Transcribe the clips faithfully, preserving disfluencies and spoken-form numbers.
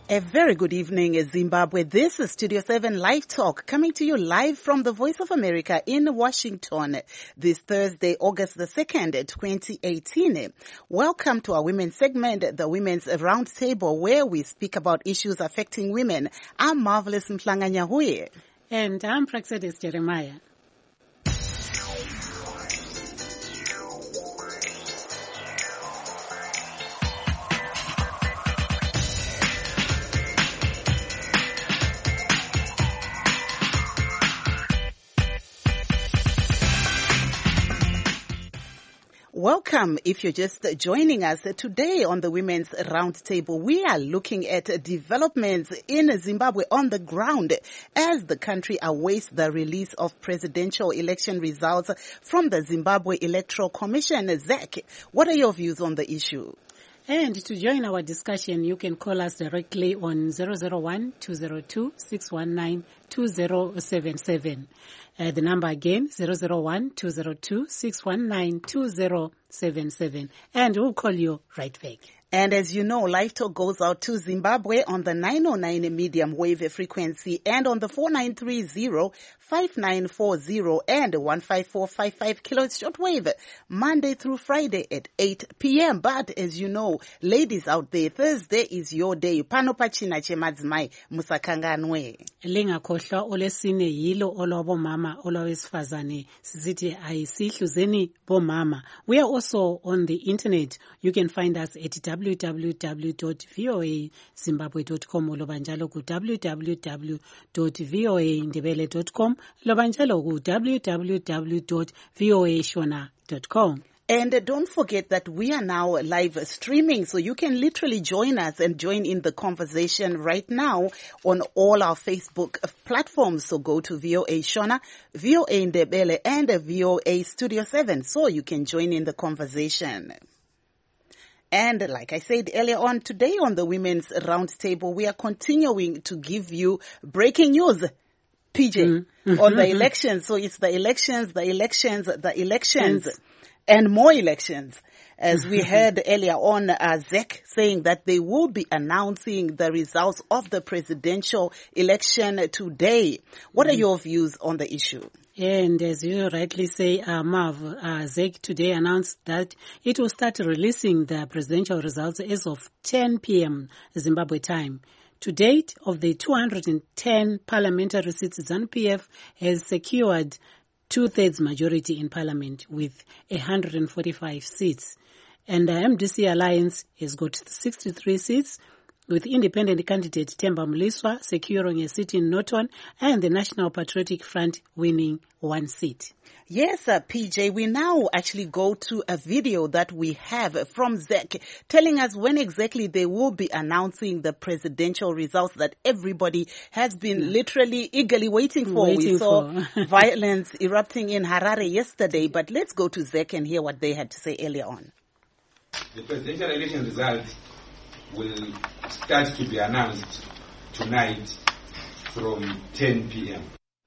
A very good evening, Zimbabwe. This is Studio seven Live Talk, coming to you live from the Voice of America in Washington this Thursday, August the second, twenty eighteen. Welcome to our women's segment, the Women's Roundtable, where we speak about issues affecting women. I'm Marvelous Mhlanga Nyahuye. And I'm Praxedis Jeremiah. Welcome. If you're just joining us today on the Women's Roundtable, we are looking at developments in Zimbabwe on the ground as the country awaits the release of presidential election results from the Zimbabwe Electoral Commission. Zach, what are your views on the issue? And to join our discussion, you can call us directly on zero zero one, two zero two, six one nine, two zero seven seven. Uh, the number again, zero zero one, two zero two, six one nine, two zero seven seven. And we'll call you right back. And as you know, Live Talk goes out to Zimbabwe on the nine oh nine medium wave frequency and on the four nine three zero, five nine four zero and one five four five five kilohertz shortwave, Monday through Friday at eight p.m. But as you know, ladies out there, Thursday is your day. Pano pachina chemadzimai musakanganwe. Lingakhohlwa olesine yilo olobo mama olowesifazane sizithi ayisihluzeni bomama. We are also on the internet. You can find us at w w w dot voa zimbabwe dot com loba njalo ku w w w dot voa ndebele dot com loba njalo ku w w w dot voa shona dot com. And don't forget that we are now live streaming, so you can literally join us and join in the conversation right now on all our Facebook platforms. So go to V O A Shona, V O A Ndebele, and V O A Studio seven, so you can join in the conversation. And like I said earlier on, today on the Women's Roundtable, we are continuing to give you breaking news, P J, mm-hmm. on the elections. So it's the elections, the elections, the elections, yes. and more elections. As we heard earlier on, uh, Zek saying that they will be announcing the results of the presidential election today. What mm-hmm. are your views on the issue? And as you rightly say, uh, Marv, uh, Z E C today announced that it will start releasing the presidential results as of ten p.m. Zimbabwe time. To date, of the two hundred ten parliamentary seats, ZANU P F has secured two-thirds majority in parliament with one hundred forty-five seats. And the M D C Alliance has got sixty-three seats, with independent candidate Themba Mliswa securing a seat in Norton and the National Patriotic Front winning one seat. Yes, uh, P J, we now actually go to a video that we have from Z E C telling us when exactly they will be announcing the presidential results that everybody has been yeah. literally eagerly waiting for. Waiting we saw for. violence erupting in Harare yesterday, but let's go to Z E C and hear what they had to say earlier on. The presidential election results will start to be announced tonight from ten p.m.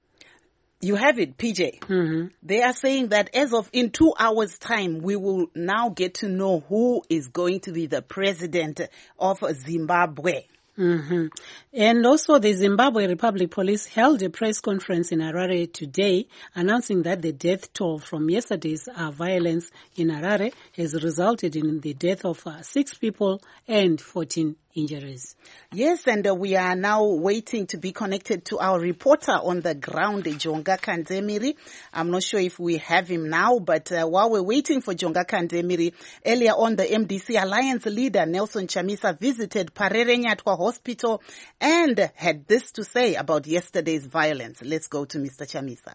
You have it, P J. Mm-hmm. They are saying that as of in two hours' time, we will now get to know who is going to be the president of Zimbabwe. Mm-hmm. And also the Zimbabwe Republic Police held a press conference in Harare today announcing that the death toll from yesterday's uh, violence in Harare has resulted in the death of uh, six people and fourteen injuries. Yes, and uh, we are now waiting to be connected to our reporter on the ground, Jonga Kandemiri. I'm not sure if we have him now, but uh, while we're waiting for Jonga Kandemiri, earlier on the M D C Alliance leader, Nelson Chamisa, visited Parere Nyatwa Hospital and had this to say about yesterday's violence. Let's go to Mister Chamisa.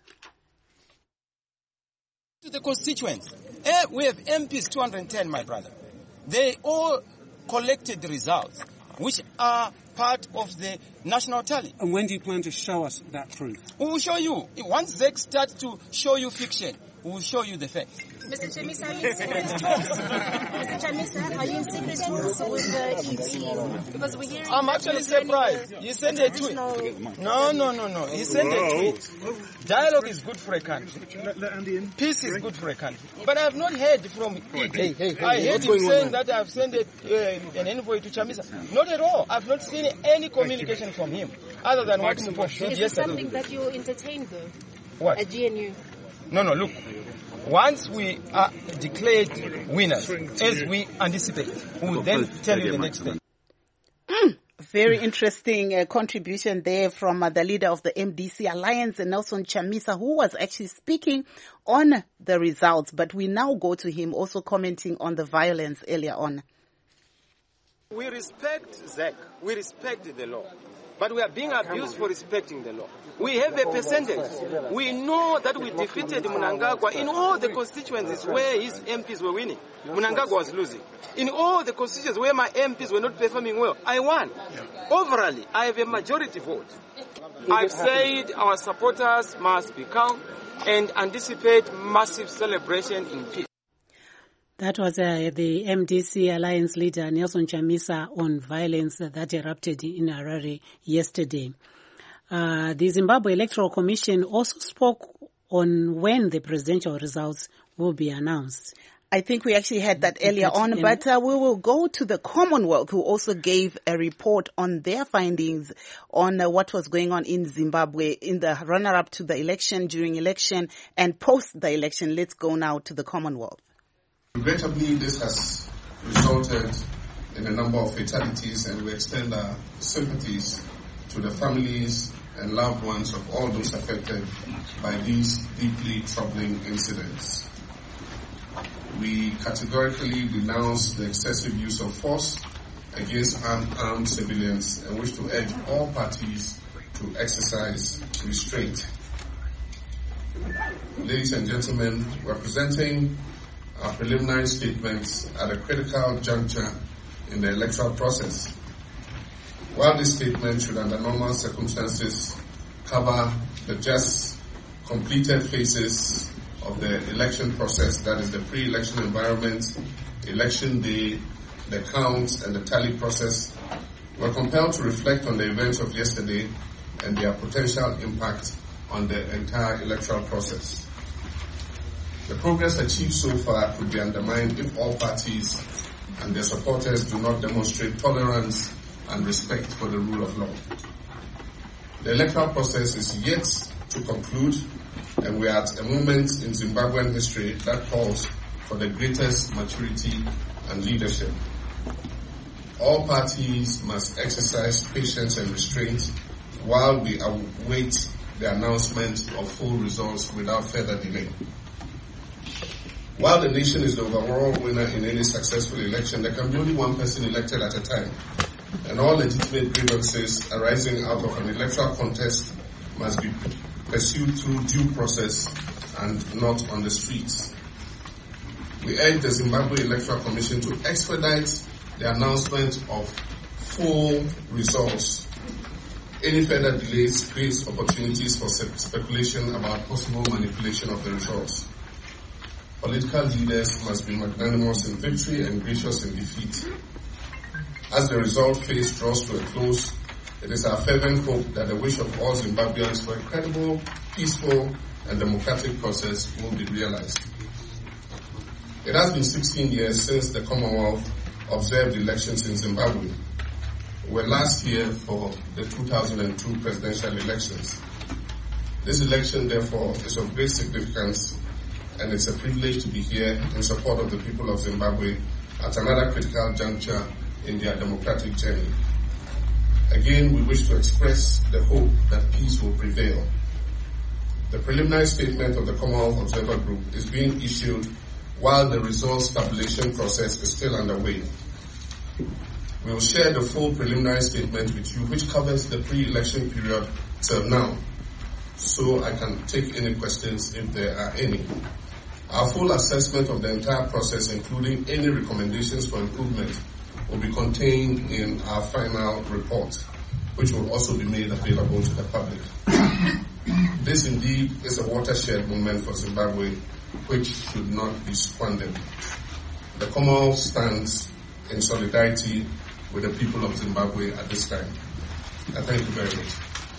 To the constituents, eh, we have M Ps two hundred ten, my brother. They all collected the results, which are part of the national tally. And when do you plan to show us that proof? We will show you. Once Z E C starts to show you fiction, we will show you the facts. Mister Chamisa, are you in secret talks? Mister Chamisa, are you in secret talks with the E C? Because we're hearing. I'm actually surprised. You sent a tweet. No, no, no, no. He sent a tweet. Dialogue is good for a country. Peace is good for a country. But I have not heard from him. Hey, hey, hey, I heard him saying that I have sent a, uh, an envoy to Chamisa. Not at all. I've not seen any communication from him other than what Mpo said yesterday. Is it something that you entertained though? What? At G N U? No, no, look. Once we are declared winners, as we anticipate, we will then tell you the next thing. Mm, very interesting uh, contribution there from uh, the leader of the M D C Alliance, Nelson Chamisa, who was actually speaking on the results. But we now go to him also commenting on the violence earlier on. We respect Z E C. We respect the law. But we are being abused for respecting the law. We have a percentage. We know that we defeated Mnangagwa in all the constituencies where his M Ps were winning. Mnangagwa was losing. In all the constituencies where my M Ps were not performing well, I won. Overall, I have a majority vote. I've said our supporters must be calm and anticipate massive celebration in peace. That was uh, the M D C Alliance leader, Nelson Chamisa, on violence that erupted in Harare yesterday. Uh, the Zimbabwe Electoral Commission also spoke on when the presidential results will be announced. I think we actually had that earlier on, but uh, we will go to the Commonwealth, who also gave a report on their findings on uh, what was going on in Zimbabwe in the run-up to the election, during election, and post the election. Let's go now to the Commonwealth. Regrettably, this has resulted in a number of fatalities, and we extend our sympathies to the families and loved ones of all those affected by these deeply troubling incidents. We categorically denounce the excessive use of force against unarmed civilians and wish to urge all parties to exercise restraint. Ladies and gentlemen, we're presenting our preliminary statements at a critical juncture in the electoral process. While this statement should, under normal circumstances, cover the just completed phases of the election process, that is the pre-election environment, election day, the count, and the tally process, we're compelled to reflect on the events of yesterday and their potential impact on the entire electoral process. The progress achieved so far could be undermined if all parties and their supporters do not demonstrate tolerance and respect for the rule of law. The electoral process is yet to conclude, and we are at a moment in Zimbabwean history that calls for the greatest maturity and leadership. All parties must exercise patience and restraint while we await the announcement of full results without further delay. While the nation is the overall winner in any successful election, there can be only one person elected at a time, and all legitimate grievances arising out of an electoral contest must be pursued through due process and not on the streets. We urge the Zimbabwe Electoral Commission to expedite the announcement of full results. Any further delays creates opportunities for speculation about possible manipulation of the results. Political leaders must be magnanimous in victory and gracious in defeat. As the result phase draws to a close, it is our fervent hope that the wish of all Zimbabweans for a credible, peaceful, and democratic process will be realized. It has been sixteen years since the Commonwealth observed elections in Zimbabwe. We were last here for the two thousand two presidential elections. This election, therefore, is of great significance, and it's a privilege to be here in support of the people of Zimbabwe at another critical juncture in their democratic journey. Again, we wish to express the hope that peace will prevail. The preliminary statement of the Commonwealth Observer Group is being issued while the results tabulation process is still underway. We will share the full preliminary statement with you, which covers the pre-election period till now, so I can take any questions if there are any. Our full assessment of the entire process, including any recommendations for improvement, will be contained in our final report, which will also be made available to the public. This indeed is a watershed moment for Zimbabwe, which should not be squandered. The Commonwealth stands in solidarity with the people of Zimbabwe at this time. I thank you very much.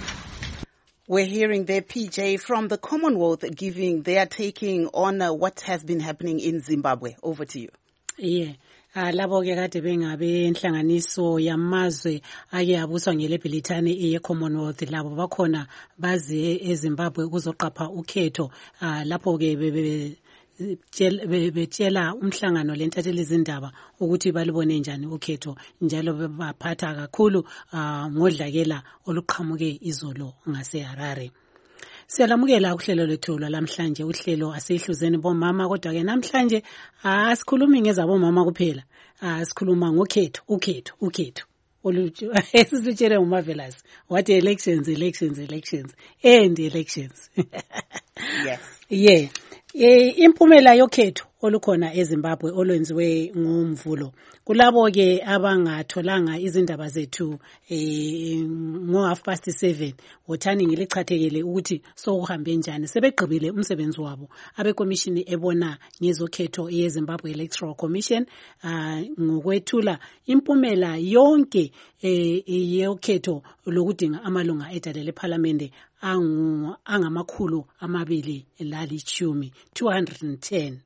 We're hearing there P J from the Commonwealth giving their taking on uh, what has been happening in Zimbabwe. Over to you. Yeah. Uh, labo ke kade bengabe inhlanganiso yamazwe ake abuswa ngelebhilithane eye Commonwealth labo bakhona baze eZimbabwe ukuzoqapha ukhetho uh, lapho ke bebe betshela umhlangano lentatheli izindaba ukuthi balibone njani ukhetho njalo baphatha kakhulu uh, ngodlakela oluqhamuke izolo ngaseHarare. Siyalamukela uhlelo lethu lamhlanje uhlelo asehluzeni bomama kodwa ke namhlanje asikhulumi ngezabomama kuphela asikhuluma ngokhetho ukhetho ukhetho oluthi esitshele uMarvelous what elections elections elections and elections. Yes. Yeah. E, impumela yokhetho olukhona eZimbabwe olwenziwe ngomvulo kulabo ke abangatholanga izindaba zethu eh ngo half past seven wothani ngilichathekele ukuthi sokuhambe njani sebegqibile umsebenzi wabo abekomishini ebona ngezokhetho yeZimbabwe Electoral Commission uh, ngokwethula impumela yonke eh yokhetho lokudinga amalunga edale leParliament angu angamakhulu amabili lalichumi two hundred ten.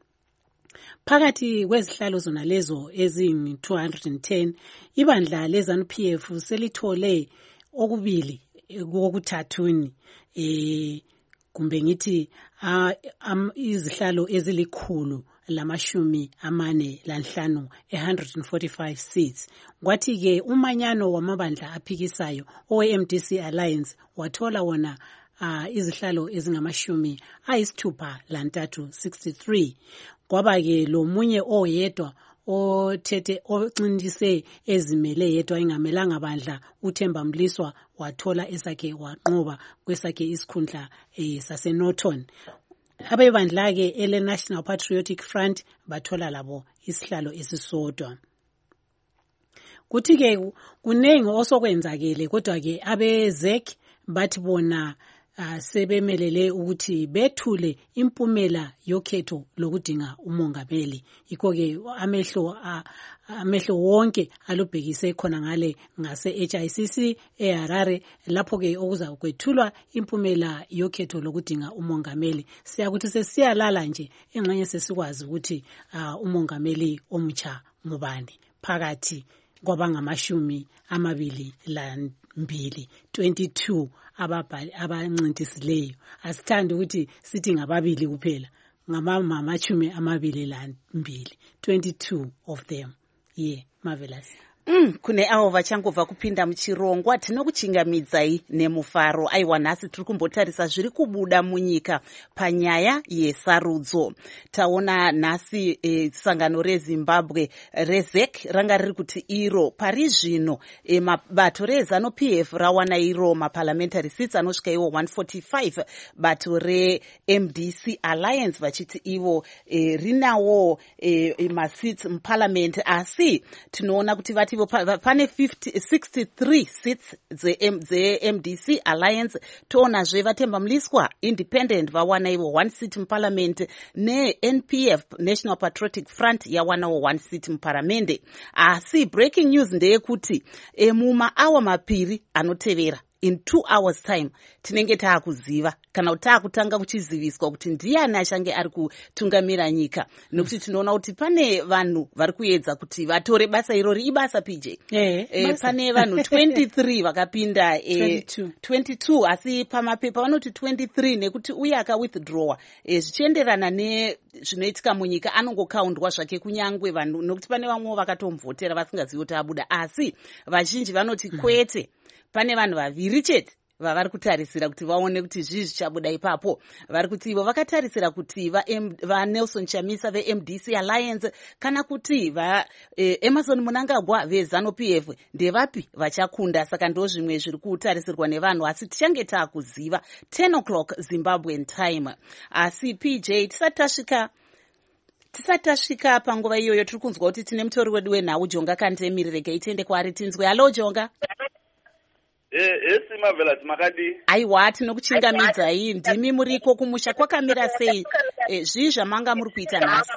Phakathi kwezihlalo zona lezo ezingu two hundred ten ibandla leZANU-P F selithole okubili kokuthathuni eh kumbe ngithi izihlalo ezilikhulu lamashumi amane lanhlanu one hundred forty-five seats. Kwathi ke umanyano wamabandla aphikisayo owe-M D C Alliance wathola wona uh, izihlalo ezingamashumi ayisithupha lantathu sixty-three. Kwaba ke lo munye oyedwa othethe oncindise ezimele yedwa ingamelanga bandla uThemba Mliswa wathola esakhe wanqoba kwesakhe isikhundla eh, sase Norton. Abebandla ke ele National Patriotic Front bathola labo isihlalo esisodwa. Kuthi ke kunengi osokwenzakele kodwa ke abezek bathi bona Uh, sebemelele ukuthi bethule impumela yokhetho lokudinga umongameli iko ke amehlo uh, amehlo wonke alubhekise khona ngale ngase H I C C eHarare lapho ke okuza kwethulwa impumela yokhetho lokudinga umongameli siyakuthi sesiyalala nje engxenye sesikwazi ukuthi uh, umongameli omutsha ngubani phakathi kwabangamashumi amabili lambili twenty-two ababhali abancintisileyo asithandi ukuthi sithi ngababili kuphela ngamama amachumi amabili lambili twenty-two of them. Yeah, Marvelous. Mm, kune avo vachangobva kupinda muchirongwa tinokuchingamidzai nemufaro. Aiwa, nhasi tiri kumbotarisa zviri kubuda munyika panyaya yesarudzo. Taona nhasi e, sangano reZimbabwe rezek ranga riri kuti iro pari zvino e, bato reZANU-P F rawana iro maparliamentary seats anosvika iwo one forty-five. Bato reM D C Alliance vachiti ivo e, rinawo e, e, maseats muparliament asi tinoona kuti vati pane sixty-three seats ze-M D C Alliance. Toona zve vaThemba Mliswa independent vawana ivo one seat muparliament ne-N P F National Patriotic Front yawanawo one seat muparamende. Asi breaking news ndeyekuti e, muma awa mapiri anotevera in two hours time tinenge taakuziva kana kuti taakutanga kuchiziviswa kuti ndiani achange ari kutungamira nyika nokuti tinoona kuti pane vanhu vari kuedza kuti vatore basa irori ibasa P J. Eh, e, pane vanhu twenty-three vakapinda e, twenty-two asi pamapepa vanoti twenty-three nekuti uye akawithdrawa e, zvichienderana nezvinoitika munyika anongokaundwa zvake kunyangwe vanhu nokuti pane vamwe vakatomvotera vasingazivi kuti abuda asi vazhinji vanoti kwete pane vanhu vaviri chete vavari kutarisira kuti vaone kuti zvii zvichabuda ipapo. Vari kuti ivo vakatarisira kuti va, va Nelson Chamisa veM D C Alliance kana kuti va eh, Emerson Mnangagwa veZANU-P F ndevapi vachakunda. Saka ndo zvimwe zviri kutarisirwa nevanhu asi tichange taakuziva ten o'clock Zimbabwean time. Asi P J tisati tasvika tisati tasvika panguva iyoyo tiri kunzwa kuti tine mutori wedu wenhau Jonga Kantemireke itende kwaari tinzwe. Halo Jonga. Eh, esi Marvelous makadi. Aiwa, tinokuchingamidzai. Ndimi muriko kumusha kwakamira sei? zvii zvamanga muri kuita nhasi?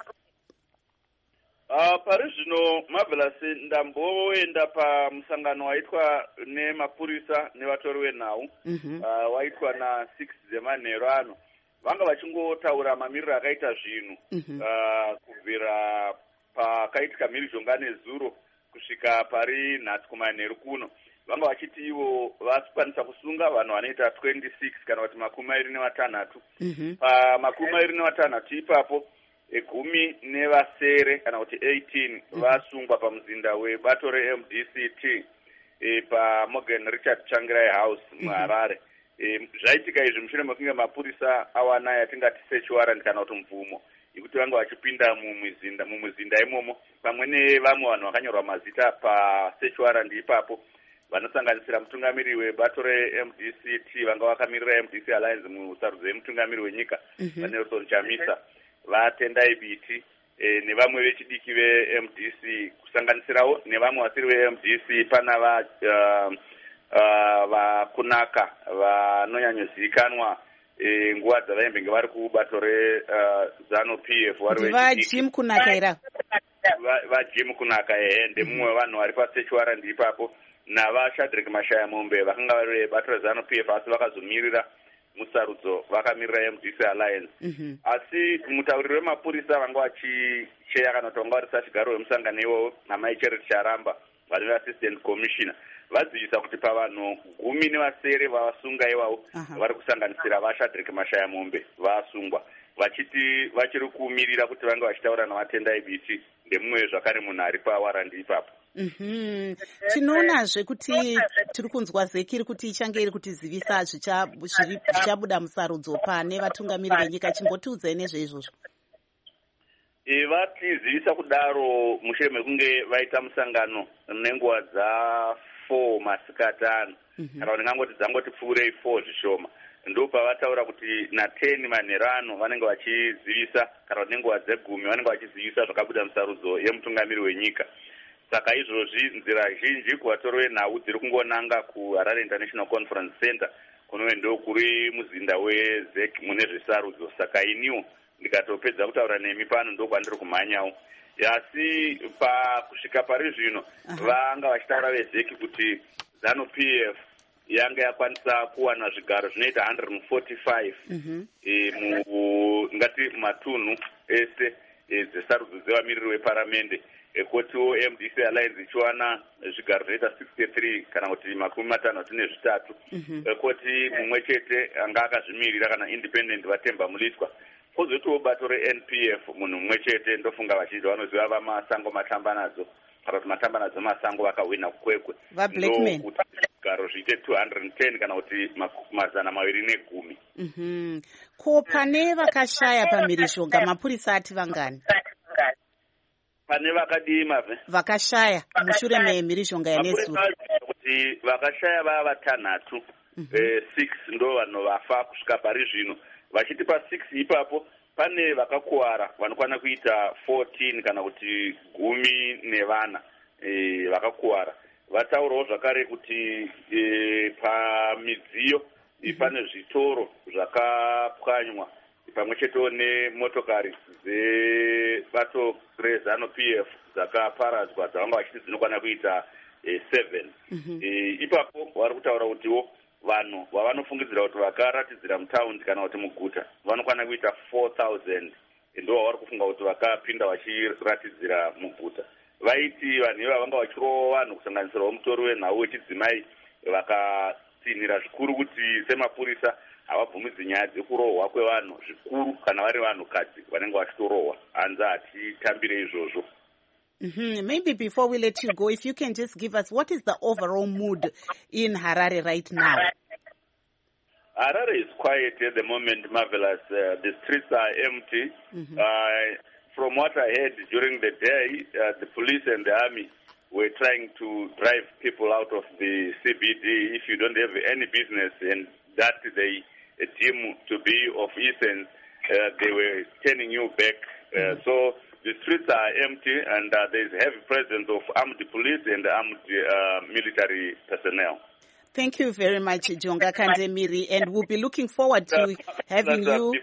Uh, pari zvino Marvelous ndamboenda pamusangano waitwa nemapurisa nevatori venhau mm-hmm. uh, waitwa na six dzemanheru ano. Vanga vachingotaura mamiriro akaita zvinhu mm-hmm. uh, kubvira pakaitika mhirizhonga nezuro kusvika pari nhasi kumanheru kuno. Vanga vachiti ivo vasikwanisa kusunga vanhu vanoita twenty-six kana kuti makumi mairi nevatanhatu. mm-hmm. pamakumi mairi nevatanhatu ipapo egumi nevasere kana kuti eighteen mm-hmm. vasungwa pamuzinda webato re-M D C T e, paMorgan Richard Changirai House muHarare. mm-hmm. e, zvaitika izvi mushure mekunge mapurisa awana yatingati search warrant kana kuti mvumo yekuti vanga vachipinda mumuzinda mumuzinda imomo pamwe nevamwe vanhu vakanyorwa mazita pasearch warrant ipapo vanosanganisira mutungamiri webato re-M D C T vanga vakamirira M D C Alliance musarudzo yemutungamiri wenyika mm-hmm. vaNelson Chamisa, vatendai biti e, nevamwe vechidiki ve-M D C kusanganisirawo nevamwe vasiri ve-M D C pana va uh, uh, vakunaka vanonyanyozivikanwa e, nguva dzavaembenge vari kubato re-Zanu P F vari vajim kunaka ira vajim kunaka ehe ndemumwe vanhu vari pasearch warrant ipapo navaShadrack Mashaya Mombe vakanga vari vebato reZanu P F asi vakazomirira musarudzo vakamirira M D C Alliance. mm-hmm. asi mutauriri wemapurisa vanga vachicheya kana kuti vanga vari sachigaro wemusangano iwowo namai Charity Charamba vari assistant commissioner vadzivisa kuti pavanhu gumi nevasere vavasunga iwavo uh-huh. vari kusanganisira vaShadrack Mashaya Mombe vasungwa vachiti vachiri kumirira kuti vange vachitaura navatendai biti ndemumwe zvakare munhu ari pawarandi ipapo. Mm-hmm. Tinoonazve kuti tiri kunzwa zeki iri kuti ichange iri kutizivisa zvichabuda musarudzo pane vatungamiri venyika. Chimbotiudzai nezveizvozvo. E, vatizivisa kudaro mushure mekunge vaita musangano nenguva dza four masikati ano mm-hmm. kana kuti ndingangoti dzangoti pfuurei four zvishoma ndo pavataura kuti na ten manheru ano vanenge vachizivisa kana kuti nenguva dzegumi vanenge vachizivisa zvakabuda musarudzo yemutungamiri wenyika. Saka izvozvi nzira zhinji kuvatori venhau dziri kungonanga kuHarare International Conference Center kunove ndo kuri muzinda weZEC mune zvesarudzo. Saka iniwo ndikatopedza kutaura nemi pano ndo kwandiri kumhanyawo. Asi pakusvika pari zvino uh-huh. vanga vachitaura veZEC kuti Zanu P F yanga yakwanisa kuwana zvigaro zvinoita one hundred forty-five mm-hmm. e, mu ngati matunhu ese e, dzesarudzo dzevamiriri veparamende. Ekotiwo M D C Alliance ichiwana zvigaro zvinoita sixty-three kana kuti makumi matanhatu nezvitatu. mm-hmm. Ekoti mumwe chete anga akazvimirira kana independent vatemba muliswa. Kozotiwo bato re-N P F munhu mumwe chete ndofunga vachiti vanoziva vamasango matamba nadzo kana kuti matamba nadzo masango vakahwina kukwekwe kuti zvigaro zviite two hundred ten kana kuti mazana maviri negumi. mm-hmm. Ko pane vakashaya pamhirizhonga mapurisa ati vangani? Pane vakadii mave? Vakashaya mushure memhirizhonga yanezuro. Kuti vakashaya vava vatanhatu. mm-hmm. eh, six ndo vanhu vafa kusvika pari zvino. Vachiti pa six ipapo pane vakakuwara vanokwana kuita fourteen kana kuti gumi nevana e, vakakuwara. Vataurawo zvakare kuti e, pamidziyo mm-hmm. pane zvitoro zvakapwanywa pamwe chetewo nemotokari dzebato reZanu P F dzakaparadzwa dzavanga vachiti dzinokwana kuita e, seven. mm-hmm. e, ipapo vari kutaura kutiwo vanhu vavanofungidzira kuti vakaratidzira mutaundi kana kuti muguta vanokwana kuita four thousand ndo vavari kufunga kuti vakapinda vachiratidzira muguta. Vaiti vanhu iva vanga vachirowa vanhu kusanganisirawo mutori wenhau wechidzimai vakatsinhira zvikuru kuti semapurisa havabvumidzi nyaya dzekurohwa kwevanhu zvikuru kana vari vanhukadzi vanenge vachitorohwa. Hanzi hatitambire izvozvo. Mm-hmm. Maybe before we let you go, if you can just give us what is the overall mood in Harare right now? Harare is quiet at the moment, Marvelous. Uh, the streets are empty. Mm-hmm. Uh, from what I heard during the day, uh, the police and the army were trying to drive people out of the C B D if you don't have any business and that they deem to be of essence, uh, they were turning you back. Uh, mm-hmm. So the streets are empty and uh, there is heavy presence of armed police and armed uh, military personnel. Thank you very much, Jonga Kandemiri, and we'll be looking forward to uh, having uh, you. Before you go,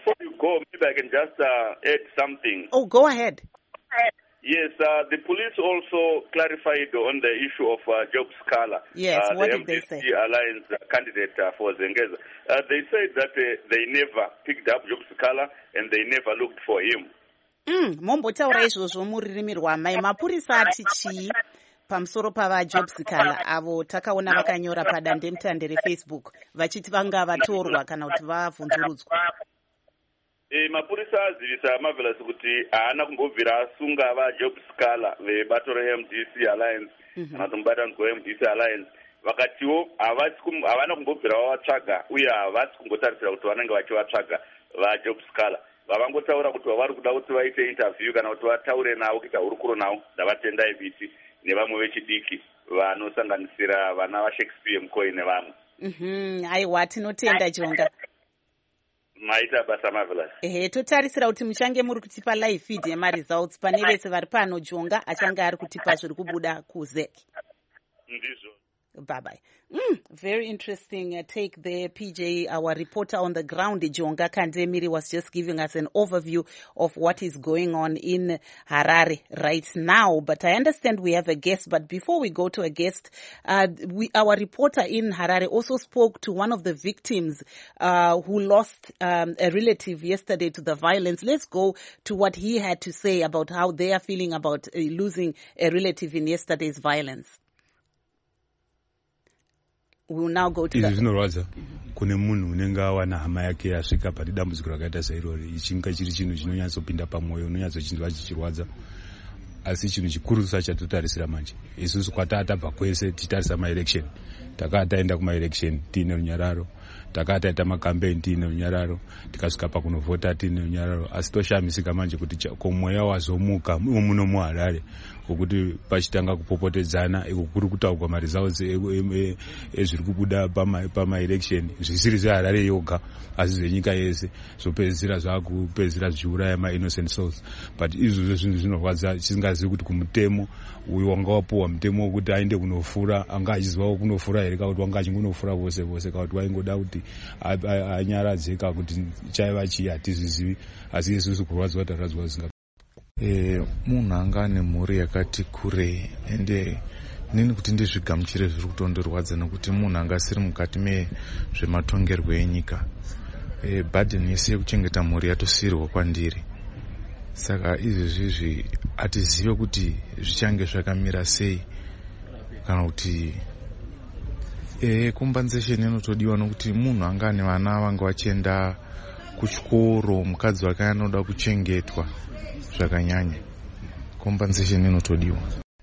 go, maybe I can just uh, add something. Oh, go ahead. Yes, uh, the police also clarified on the issue of uh, Job Scala, yes, uh, what the did they say? M D C Alliance candidate uh, for Zengeza. Uh, they said that uh, they never picked up Job Scala and they never looked for him. Mm, mombotaura izvozvo muririmi rwamai. Mapurisa ati chii pamusoro pava Job Scala avo takaona vakanyora padandemutande reFacebook vachiti vanga vatorwa kana kuti vavhunzurudzwa? E, mapurisa azivisa Marvelous kuti haana kumbobvira asunga vaJob Scala vebato reM D C Alliance kana kuti mubatanidzwa weM D C Alliance, vakatiwo havana kumbobvira vavatsvaga uye havasi kungotarisira kuti vanenge vachivatsvaga vaJob Scala. Vavangotaura kuti vavari kuda kuti vaite interview kana kuti vataure navo kuita hurukuro navo ndavatendai biti nevamwe vechidiki vanosanganisira vana vaShakespeare Mukoi nevamwe. Mhm, aiwa tinotenda Jonga. Maita basa Marvelous. Ehe, totarisira kuti muchange muri kutipa live feed yemaresults pane vese vari pano. Jonga achange ari kutipa zviri kubuda kuZek. Ndizvo. Bye bye. Mm, very interesting uh, take there, P J. Our reporter on the ground, Jonga Kandemiri, was just giving us an overview of what is going on in Harare right now. But I understand we have a guest. But before we go to a guest, uh, we, our reporter in Harare also spoke to one of the victims uh, who lost um, a relative yesterday to the violence. Let's go to what he had to say about how they are feeling about uh, losing a relative in yesterday's violence. We will now go to izvi zvinorwadza kune munhu unenge awana hama yake yasvika pane dambudziko rakaita sairori. Ichinga chiri chinhu chinonyatsopinda pamwoyo, unonyatsochinzwa chichirwadza. Asi chinhu chikuru sachatotarisira manje isusu kwatatabva kwese tichitarisa maelection, takava taenda kumaelection tiine runyararo, takava taita makampeini tiine runyararo, tikasvika pakunovhota tiine runyararo. Asi toshamisika manje kuti komweya wazomuka muno muHarare wokuti pachitanga kupopotedzana iko kuri kutaurwa maresults ezviri kubuda pamaelection zvisiri zveHarare yoga asi zvenyika yese, zvopedzisira zvakupedzisira zvichiuraya mainnocent souls. But izvozvo zvinhu zvinorwadza tisingazivi kuti kumutemo uyu wanga wapuwa mutemo wokuti aende kunofura anga achizwawo kunofura here kana kuti wanga achingonofura vose vose kana kuti waingoda kuti anyaradze kana kuti chaiva chii hatizvizivi. Asi isusu kurwadzwa tarwadzwa zvisinga Eh, munhu anga ane mhuri yakati kure ende nini kuti ndizvigamuchire zviri kutondorwadza nekuti munhu anga asiri mukati mezvematongerwo enyika. Eh, burden yese yekuchengeta mhuri yatosiyirwa kwandiri. Saka izvezvizvi hatizive kuti zvichange zvakamira sei kana kuti eh, compensation inotodiwa nokuti munhu anga ane vana vanga vachienda kuchikoro, mukadzi wake anoda kuchengetwa zvakanyanya. Compensation inotodiwa.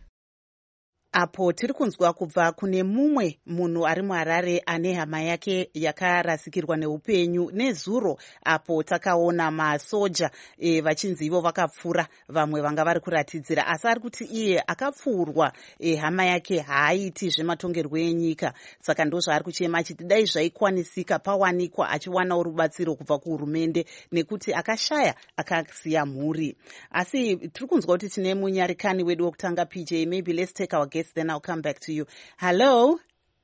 Apo tiri kunzwa kubva kune mumwe munhu ari muHarare ane hama yake yakarasikirwa neupenyu nezuro. Apo takaona masoja e, vachinzi ivo vakapfura vamwe vanga vari kuratidzira, asi ari kuti iye akapfurwa e, hama yake haaiti zvematongerwo enyika. Saka ndo zvaari kuchema achiti dai zvaikwanisika pawanikwa achiwanawo rubatsiro kubva kuhurumende nekuti akashaya akasiya mhuri. Asi tiri kunzwa kuti tine munyarikani wedu wokutanga P J. Maybe let's take our guest, then I'll come back to you. Hello.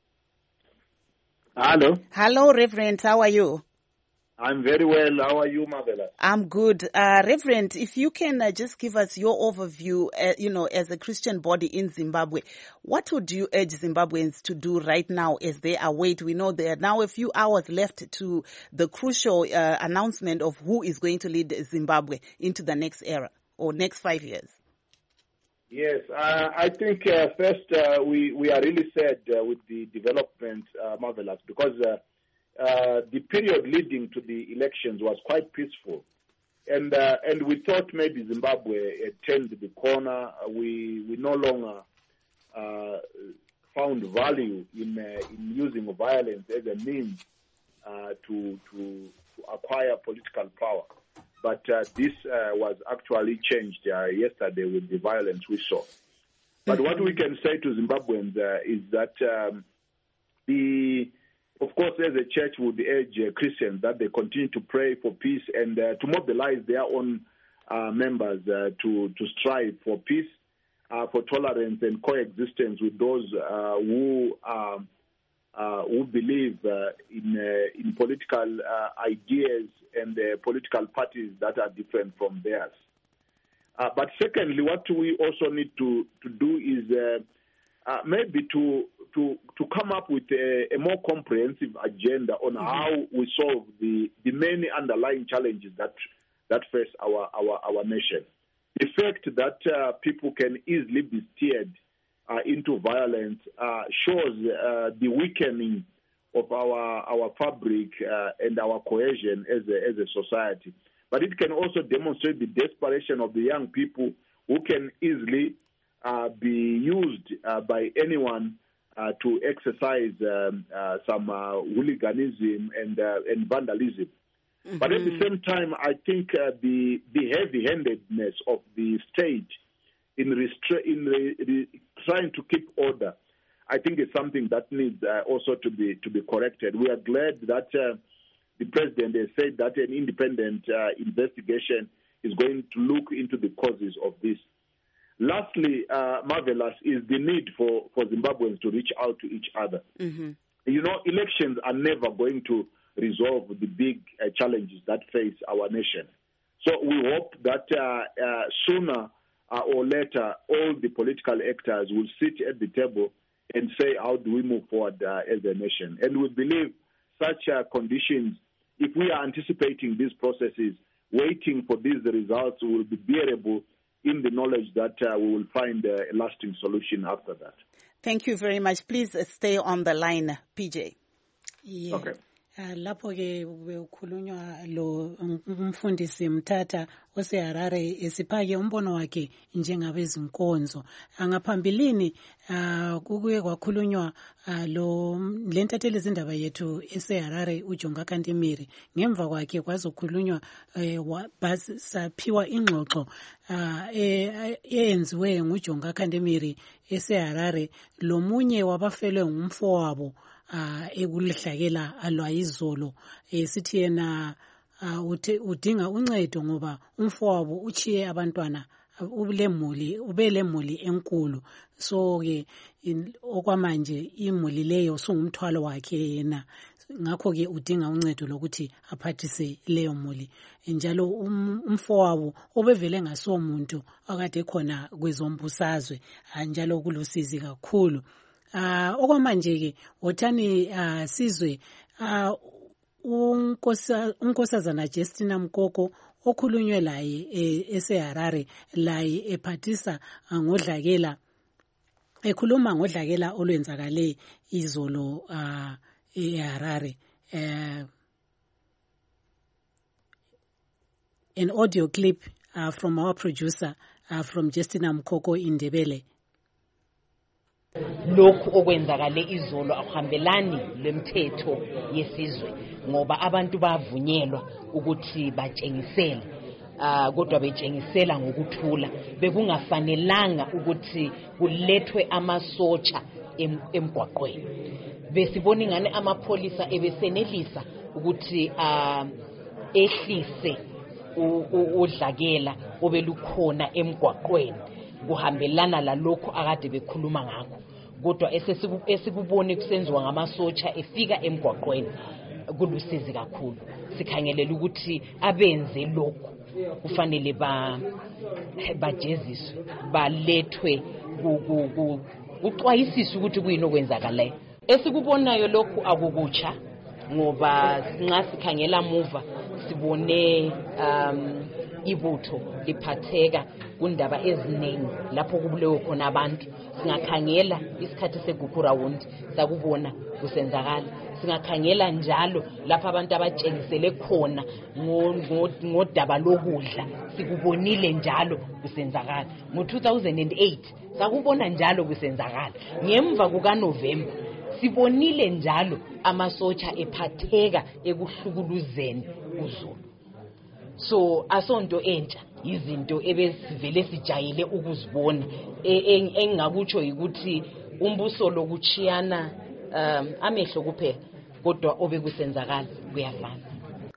Hello. Hello, Reverend. How are you? I'm very well. How are you, Marvelous? I'm good. Uh, Reverend, if you can uh, just give us your overview, uh, you know, as a Christian body in Zimbabwe, what would you urge Zimbabweans to do right now as they await? We know there are now a few hours left to the crucial uh, announcement of who is going to lead Zimbabwe into the next era or next five years. Yes, uh, I think uh, first uh, we, we are really sad uh, with the development, uh, Marvelous, because uh, uh, the period leading to the elections was quite peaceful. And uh, and we thought maybe Zimbabwe had turned the corner. We we no longer uh, found value in, uh, in using violence as a means uh, to, to, to acquire political power. But uh, this uh, was actually changed uh, yesterday with the violence we saw. But what we can say to Zimbabweans uh, is that um, the, of course, as a church, would urge uh, Christians that they continue to pray for peace and uh, to mobilize their own uh, members uh, to to strive for peace, uh, for tolerance and coexistence with those uh, who are uh, who believe uh, in uh, in political uh, ideas and uh, political parties that are different from theirs. Uh, but secondly, what we also need to, to do is uh, uh, maybe to to to come up with a, a more comprehensive agenda on mm-hmm. how we solve the, the many underlying challenges that that face our our, our nation. The fact that uh, people can easily be steered uh, into violence uh, shows uh, the weakening of our our fabric uh, and our cohesion as a, as a society. But it can also demonstrate the desperation of the young people who can easily uh, be used uh, by anyone uh, to exercise um, uh, some uh, hooliganism and uh, and vandalism. Mm-hmm. But at the same time, I think uh, the the heavy-handedness of the state in, restra- in re- re- trying to keep order, I think is something that needs uh, also to be to be corrected. We are glad that uh, the president has said that an independent uh, investigation is going to look into the causes of this. Lastly, uh, marvelous is the need for, for Zimbabweans to reach out to each other. Mm-hmm. You know, elections are never going to resolve the big uh, challenges that face our nation. So we hope that uh, uh, sooner uh, or later, all the political actors will sit at the table and say, how do we move forward uh, as a nation? And we believe such uh, conditions, if we are anticipating these processes, waiting for these results will be bearable in the knowledge that uh, we will find uh, a lasting solution after that. Thank you very much. Please stay on the line, P J. Yeah. Okay. Uh, lapho ke bekukhulunywa lo umfundisi Mthatha oseHarare esiphake umbono wakhe njengabezinkonzo angaphambilini uh, kuke kwakhulunywa uh, lo lentatheli izindaba yethu eseHarare uJonga Kantimiri ngemva kwakhe kwazokhulunywa uh, basaphiwa ingxoxo uh, eyenziwe nguJonga Kantimiri eseHarare lomunye wabafelwe ngumfowabo Uh, ekulihlakela alwa izolo esithi yena uh, udinga uncedo ngoba umfowabo uchiye abantwana ubulemuli ubelemuli enkulu so ke okwamanje imuli leyo sungumthwalo wakhe yena ngakho ke udinga uncedo lokuthi aphathise leyo muli njalo umfowabo obevele ngasomuntu akade khona kwezombusazwe njalo kulusizi kakhulu. Uh, okwamanje ke wothani uh, sizwe uh, unkosa unkosazana Justina Mkoko okhulunywe laye eseHarare laye ephathisa ngodlakela ekhuluma ngodlakela olwenzakale izolo uh, eHarare uh, an audio clip uh, from our producer uh, from Justina Mkoko in Ndebele. Lokhu okwenzakale izolo akuhambelani lemthetho yesizwe ngoba abantu bavunyelwa ukuthi batshengisele uh, kodwa betshengisela ngokuthula bekungafanelanga ukuthi kulethwe amasotsha em, emgwaqweni besibona ingane amapholisa ebesenelisa ukuthi uh, ehlise udlakela obelukhona emgwaqweni kuhambelana lalokho akade bekhuluma ngakho kodwa esikubone kusenziwa ngamasotsha efika emgwaqweni kulusizi kakhulu sikhangelela ukuthi abenze lokho kufanele ba bajeziswe balethwe kuxwayisiswe ukuthi kuyini okwenzakalayo esikubonayo lokhu akukutsha ngoba nxa sikhangela muva sibone um ibutho liphatheka kundaba eziningi lapho kubulewe khona abantu singakhangela isikhathi segugu round sakubona kusenzakala singakhangela njalo lapho abantu abatshengisele khona ngodaba lokudla sikubonile njalo kusenzakala ngo two thousand eight sakubona njalo kusenzakala ngemva kuka November sibonile njalo amasotsha ephatheka ekuhlukuluzeni uZulu so asonto entsha izinto ebesivele sijayele ukuzibona engakutsho ukuthi umbuso lokuchiyana um amehlo kuphela kodwa obekusenzakala kuyafana.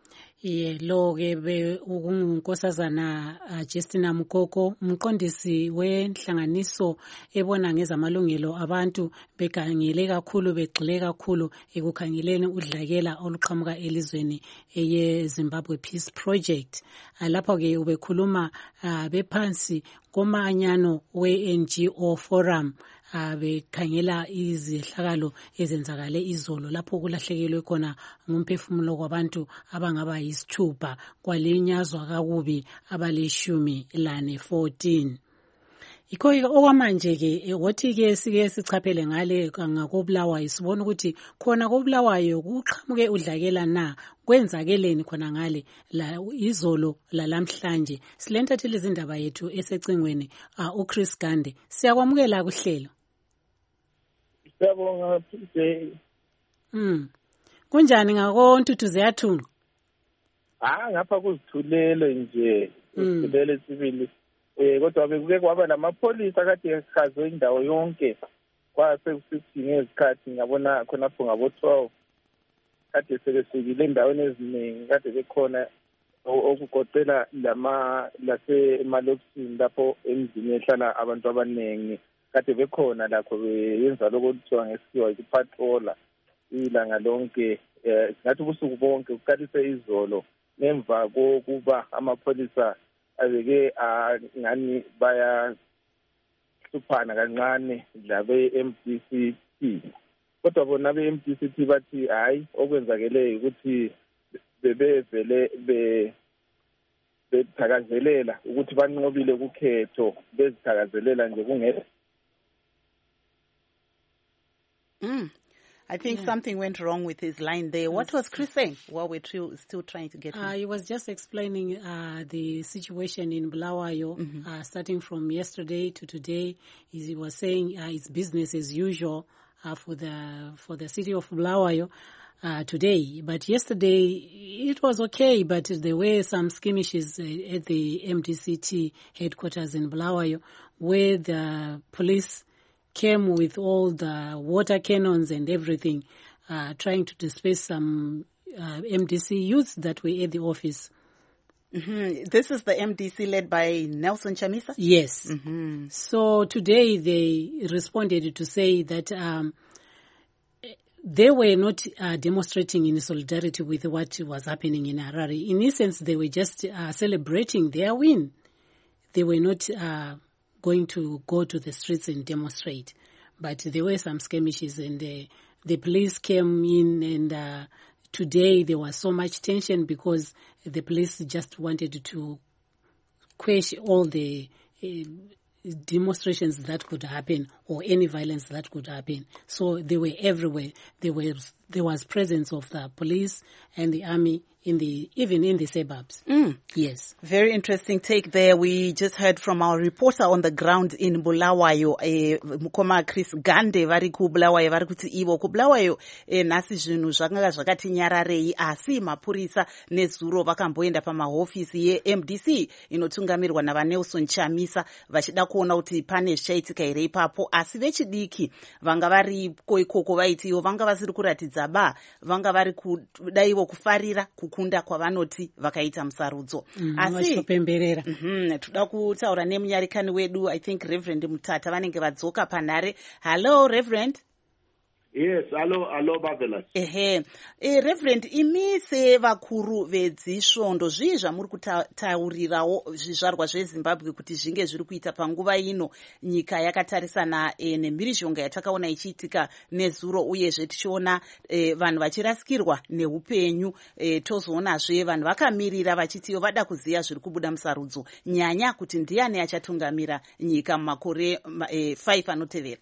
Ye lo ke be unkosazana Justina Mukoko umqondisi wenhlanganiso ebona ngezamalungelo abantu bekangele kakhulu begxile kakhulu ekukhangeleni udlakela oluqhamuka elizweni eye Zimbabwe Peace Project. Lapho ke ubekhuluma bephansi komanyano we-N G O Forum bekhangela izehlakalo ezenzakale izolo lapho kulahlekelwe khona ngumphefumulo kwabantu abangaba yisithupha kwalinyazwa kakubi abalishumi lane fourteen. Ikho okwamanje ke wothi ke sike sichaphele ngale ngakobulawayo sibona ukuthi khona kobulawayo kuqhamuke udlakela na kwenzakeleni khona ngale la izolo lalamhlanje. Silentathelele izindaba yethu esecingweni uChris Gande. Siyakwamukela kuhlelo. Siyabonga Pete. Mm. Kunjani ngako Ntuthu ziyathunga? Ah ngapha kuzithulele nje. Kuzithulele sibili. Eh kodwa bekuke kwaba namapholisa kade ekhazwe indawo yonke. Kwase kusithi ngezikhathi ngabona khonapho ngabo twelve. Kade sekesikile endaweni eziningi kade bekhona okugoqela lama lase emalokisini lapho emzini ehlala abantu abaningi. Kade bekhona lakho beyenza lokho kuthiwa ngesiwa ipatrola ilanga lonke ngathi ubusuku bonke kuqalise izolo nemva kokuba amapholisa abeke ngani baya hluphana kancane labe M D C T. Kodwa bona be M D C T bathi hayi okwenzakele ukuthi bebevele be bethakazelela ukuthi banqobile ukhetho bezithakazelela nje kungeke. Mm. I think yeah. something went wrong with his line there. What was Chris saying while we're still, still trying to get him? Uh, he was just explaining uh, the situation in Bulawayo, mm-hmm. uh, starting from yesterday to today. He was saying uh, it's business as usual uh, for the for the city of Bulawayo uh, today. But yesterday it was okay, but there were some skirmishes uh, at the M D C T headquarters in Bulawayo where the police came with all the water cannons and everything, uh, trying to disperse some uh, M D C youths that were at the office. Mm-hmm. This is the M D C led by Nelson Chamisa? Yes. Mm-hmm. So today they responded to say that um, they were not uh, demonstrating in solidarity with what was happening in Harare. In essence, they were just uh, celebrating their win. They were not Uh, going to go to the streets and demonstrate. But there were some skirmishes and the, the police came in and uh, today there was so much tension because the police just wanted to quash all the uh, demonstrations that could happen or any violence that could happen. So they were everywhere. There was, there was presence of the police and the army in the even in the suburbs. Mm. Yes. Very interesting take there. We just heard from our reporter on the ground in Bulawayo, eh, Mukoma Chris Gande vari ku Bulawayo vari kuti ivo ku Bulawayo eh, nasi zvinhu zvakanga zvakati nyararei asi mapurisa nezuro vakamboenda pamahofisi ye M D C inotungamirwa nava Nelson Chamisa vachida kuona kuti pane zvichaitika here ipapo asi vechidiki vanga variko ikoko vaiti ivo vanga vasiri kuratidza ba vanga vari kudaiwo kufarira kukunda kwavanoti vakaita musarudzo. Mm, asi vachipemberera. Mhm, toda kutaura nemunyarikani wedu I think Reverend Mutata vanenge vadzoka panhare. Hello Reverend. Yes, hello, hello Marvelous. Ehe. E, Reverend, imi sevakuru vedzisvondo zvii zvamuri kutaurirawo zvizvarwa zveZimbabwe kuti zvinge zviri kuita panguva ino nyika yakatarisana e, nemhirizhonga yatakaona ichiitika nezuro uyezve tichiona e, vanhu vachirasikirwa neupenyu e, tozoonazve vanhu vakamirira vachitiyo vada kuziva zviri kubuda musarudzo nyanya kuti ndiani achatungamira nyika mumakore e, five anotevera.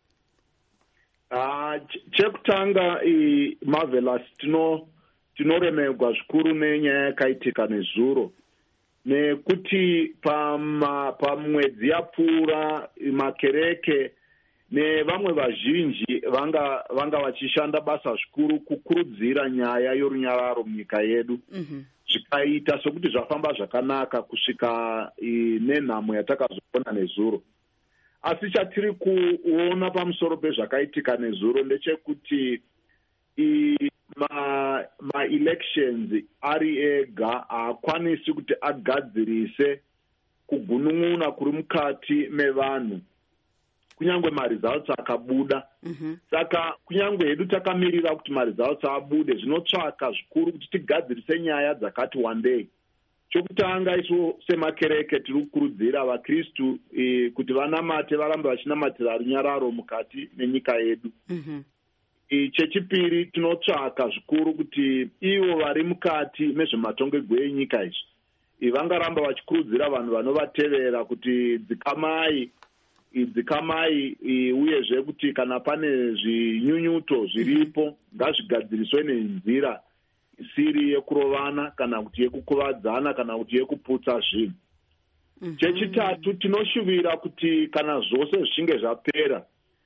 Ah, chekutanga i Marvelous tino tinoremegwa zvikuru nenyaya yakaitika nezuro nekuti pama pamwedzi yapfuura makereke nevamwe vazhinji vanga vanga vachishanda basa zvikuru kukurudzira nyaya yorunyararo munyika yedu. Mm-hmm. Zvikaita sokuti zvafamba zvakanaka kusvika nenhamo yatakazoona nezuro. Asi chatiri kuona pamusoro pezvakaitika nezuro ndechekuti ma-elections ma ari ega haakwanisi kuti agadzirise kugunun'una kuri mukati mevanhu kunyange maresults akabuda. Mm-hmm. Saka kunyange hedu takamirira kuti maresults abude zvinotsvaka zvikuru kuti tigadzirise nyaya dzakati wandei. Chokutanga isu semakereke tiri kukurudzira vakristu e, kuti vanamate varambe vachinamatira runyararo mukati menyika yedu. Mm-hmm. E, chechipiri tinotsvaka zvikuru kuti ivo vari mukati mezvematongerwo enyika izvi e, vangaramba vachikurudzira vanhu vanovatevera kuti dzikamai dzikamai uyezve kuti kana pane zvinyunyuto zviripo ngazvigadziriswe nenzira isiri yekurovana kana kuti yekukuvadzana kana kuti yekuputsa zvinhu. Mm-hmm. Chechitatu tinoshuvira kuti kana zvose zvichinge zvapera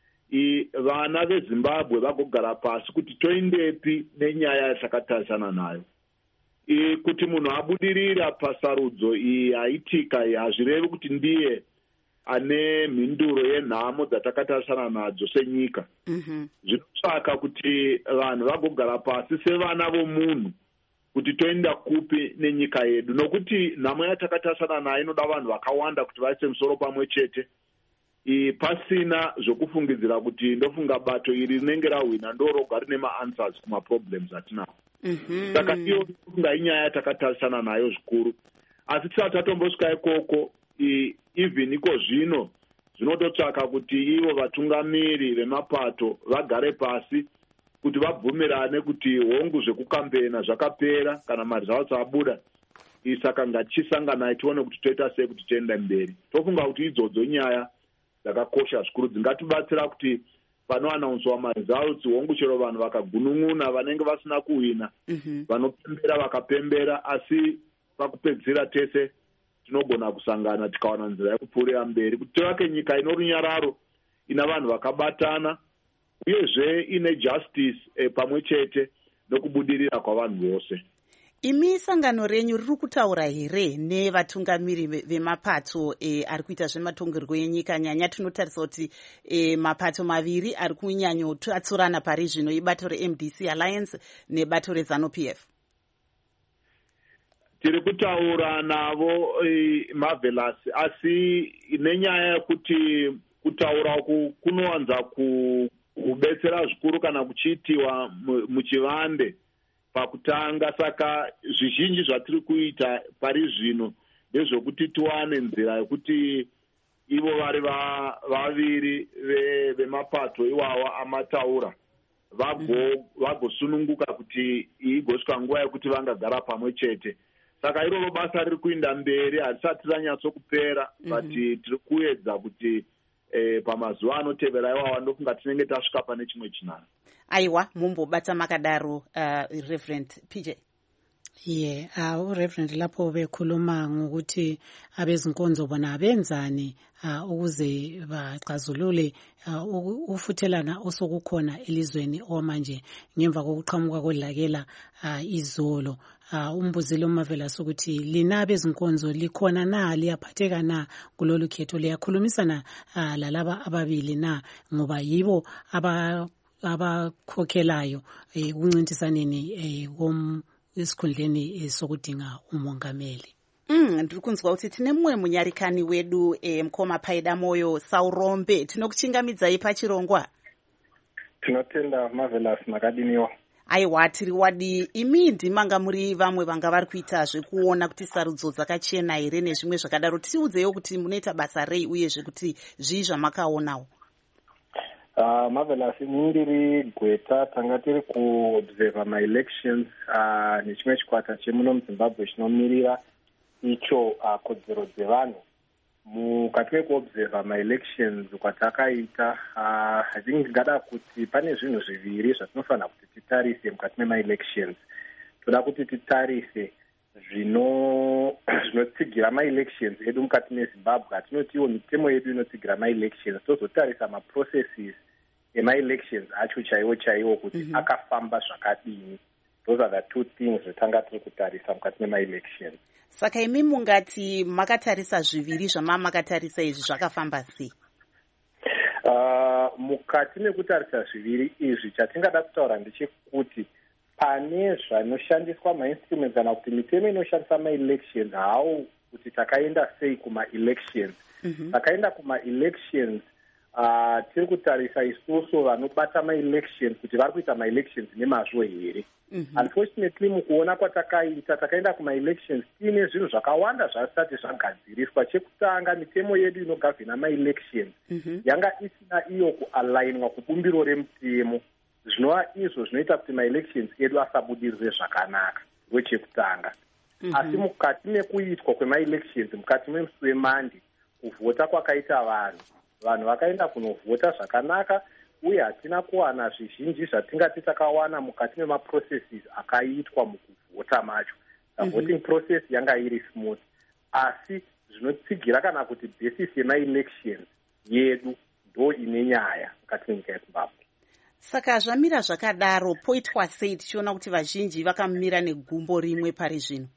vana veZimbabwe vagogara pasi kuti toindepi nenyaya yatakatarisana nayo. I, kuti munhu abudirira pasarudzo iyi haitika iyi hazvirevi kuti ndiye ane mhinduro yenhamo dzatakatarisana nadzo senyika. Mm-hmm. Zvinotsvaka kuti vanhu vagogara pasi sevana vomunhu kuti toenda kupi nenyika yedu, nokuti nhamo yatakatarisana nayo inoda vanhu vakawanda kuti vaise musoro pamwe chete. I, pasina zvokufungidzira kuti ndofunga bato iri rinenge rahwina ndoroga rine maanswers kumaproblems atinawo. Mm-hmm. Saka iyo ndofunga inyaya yatakatarisana nayo zvikuru. Asi tisati tatombosvika ikoko even iko zvino zvinototsvaka kuti ivo vatungamiri vemapato vagare pasi kuti vabvumirane kuti hongu zvekukambena zvakapera kana maresults abuda. Saka ngatichisangana tione kuti toita sei kuti tienda mberi. Tofunga kuti idzodzo nyaya dzakakosha zvikuru dzingatibatsira kuti panoanaunswa maresults hongu chero vanhu vakagunun'una vanenge vasina kuhwina. Mm-hmm. Vanopembera vakapembera, asi pakupedzisira tese tinogona kusangana tikawana nzira yekupfuurira mberi kuti tivake nyika ino runyararo, ina vanhu vakabatana uyezve ine justice e, pamwe chete nokubudirira kwavanhu vose. Imi sangano renyu riri kutaura here nevatungamiri vemapato e, ari kuita zvematongerwo enyika? Nyanya tinotarisa kuti e, mapato maviri ari kunyanyotatsurana pari zvino, ibato reM D C Alliance nebato reZANU-P F. Tiri kutaura navo e, Marvelous, asi nenyaya yekuti kutaura uku kunowanza kubetsera zvikuru kana kuchiitiwa muchivande pakutanga. Saka zvizhinji zvatiri kuita pari zvino ndezvokuti tiwane nzira yekuti ivo vari vaviri vemapato iwawa amataura vagosununguka kuti igosvika nguva yekuti vangagara pamwe chete. Saka iroro basa riri kuenda mberi, harisati ranyatsokupera. Mm-hmm. But tiri kuedza kuti eh, pamazuva anotevera iwawa ndofunga tinenge tasvika pane chimwe chinara. Aiwa, mumbobata makadaro uh, Reverend P J. Ye, uh, uReverend lapho bekhuluma ngokuthi abezinkonzo bona abenzani uh, ukuze baxazulule uh, ufuthelana osokukhona elizweni omanje ngemva kokuqhamuka kodlakela uh, izolo. Uh, umbuzile uMarvelous ukuthi lina abezinkonzo likhona na, liyaphatheka na kulolu khetho, liyakhulumisana uh, lalaba ababili na, ngoba yibo aba abakhokhelayo ukuncintisaneni eh, kom esikhundleni sokudinga umongameli. Mm, ndiri kunzwa kuti tine mumwe munyarikani wedu eh, mukoma Paida Moyo Saurombe, tinokuchingamidzai pachirongwa. Tinotenda Marvelous makadiniwa. Aiwa, tiri wadi. Imi ndimanga muri vamwe vanga vari kuita zvekuona kuti sarudzo dzakachena here nezvimwe zvakadaro. Tiudzewo kuti munoita basa rei uyezve kuti zvii zvamakaonawo. Uh, Marvelous, ndiri gweta tanga tiri kuobserva ma-elections uh, nechimwe chikwata chemuno muZimbabwe chinomirira icho uh, kodzero dzevanhu. Mukati mekuobserva ma-elections kwatakaita, uh, I think ndingada kuti pane zvinhu zviviri zvatinofanira kuti titarise mukati mema-elections. Toda kuti titarise zvino zvinotsigira ma-elections edu mukati meZimbabwe. Hatinotiwo mitemo yedu inotsigira ma-elections. Tozotarisa ma-processes ema-elections acho chaiwo chaiwo kuti mm-hmm. akafamba zvakadini. Those are the two things zvetanga tiri kutarisa mukati mema-elections. Saka imi mungati makatarisa zviviri zvama makatarisa izvi zvakafamba sei? Uh, mukati mekutarisa zviviri izvi chatingada kutaura ndechekuti pane zvanoshandiswa mainstruments kana kuti mitemo inoshandisa maelections hawo kuti takaenda sei kuma-elections. Mm-hmm. Takaenda kuma-elections uh, tiri kutarisa isusu vanobata ma-elections kuti vari kuita ma-elections nemazvo here. Mm-hmm. Unfortunately mukuona kwatakaita takaenda kuma-elections tiine zvinhu zvakawanda zvasati zvagadziriswa. Chekutanga mitemo yedu inogavhina ma-elections mm-hmm. yanga isina iyo kualainwa kubumbiro remutemo, zvinova izvo zvinoita kuti ma-elections edu asabudirire zvakanaka. Ndechekutanga. Mm-hmm. Asi mukati mekuitwa kwema-elections mukati memusi wemandi kuvhota kwakaita vanhu vanhu vakaenda kunovhota zvakanaka, uye hatina kuwana zvizhinji zvatingati takawana mukati memaprocesses akaitwa mukuvhota macho. The mm-hmm. voting process yanga iri smooth, asi zvinotsigira kana kuti basis yema-elections yedu ndo ine nyaya mukati menyika yeZimbabwe. Saka zvamira zvakadaro poitwa sei tichiona kuti vazhinji vakamira negumbo rimwe pari zvino?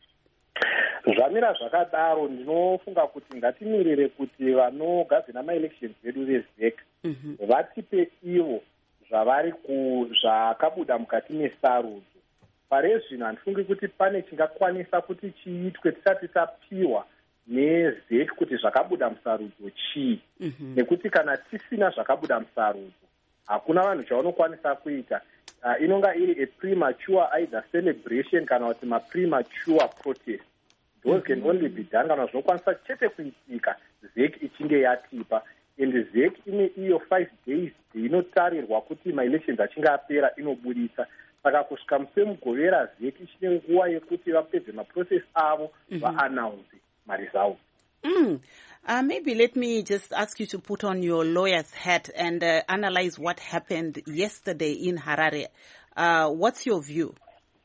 Zvamira zvakadaro ndinofunga kuti ngatimirire kuti vanogadzina ma-elections vedu vezek mm-hmm. vatipe ivo zvavari zvakabuda mukati mesarudzo. Pare zvino handifungi kuti pane chingakwanisa kuti chiitwe tisati tapiwa nezek kuti zvakabuda musarudzo chii. Mm-hmm. Nekuti kana tisina zvakabuda musarudzo hakuna vanhu chavanokwanisa kuita. Uh, inonga iri a premature either celebration kana kuti ma-premature protest. Those mm-hmm. can only be done kana zvinokwanisa chete kuitika zek ichinge yatipa, and zek ine iyo five days inotarirwa kuti ma-elections achinge apera inobudisa. Saka kusvika musi wemugovera zek ichine nguva yekuti vapedze maprocess avo mm-hmm. vaannounce ma-results. Mm. Uh, maybe let me just ask you to put on your lawyer's hat and uh, analyze what happened yesterday in Harare. Uh, what's your view?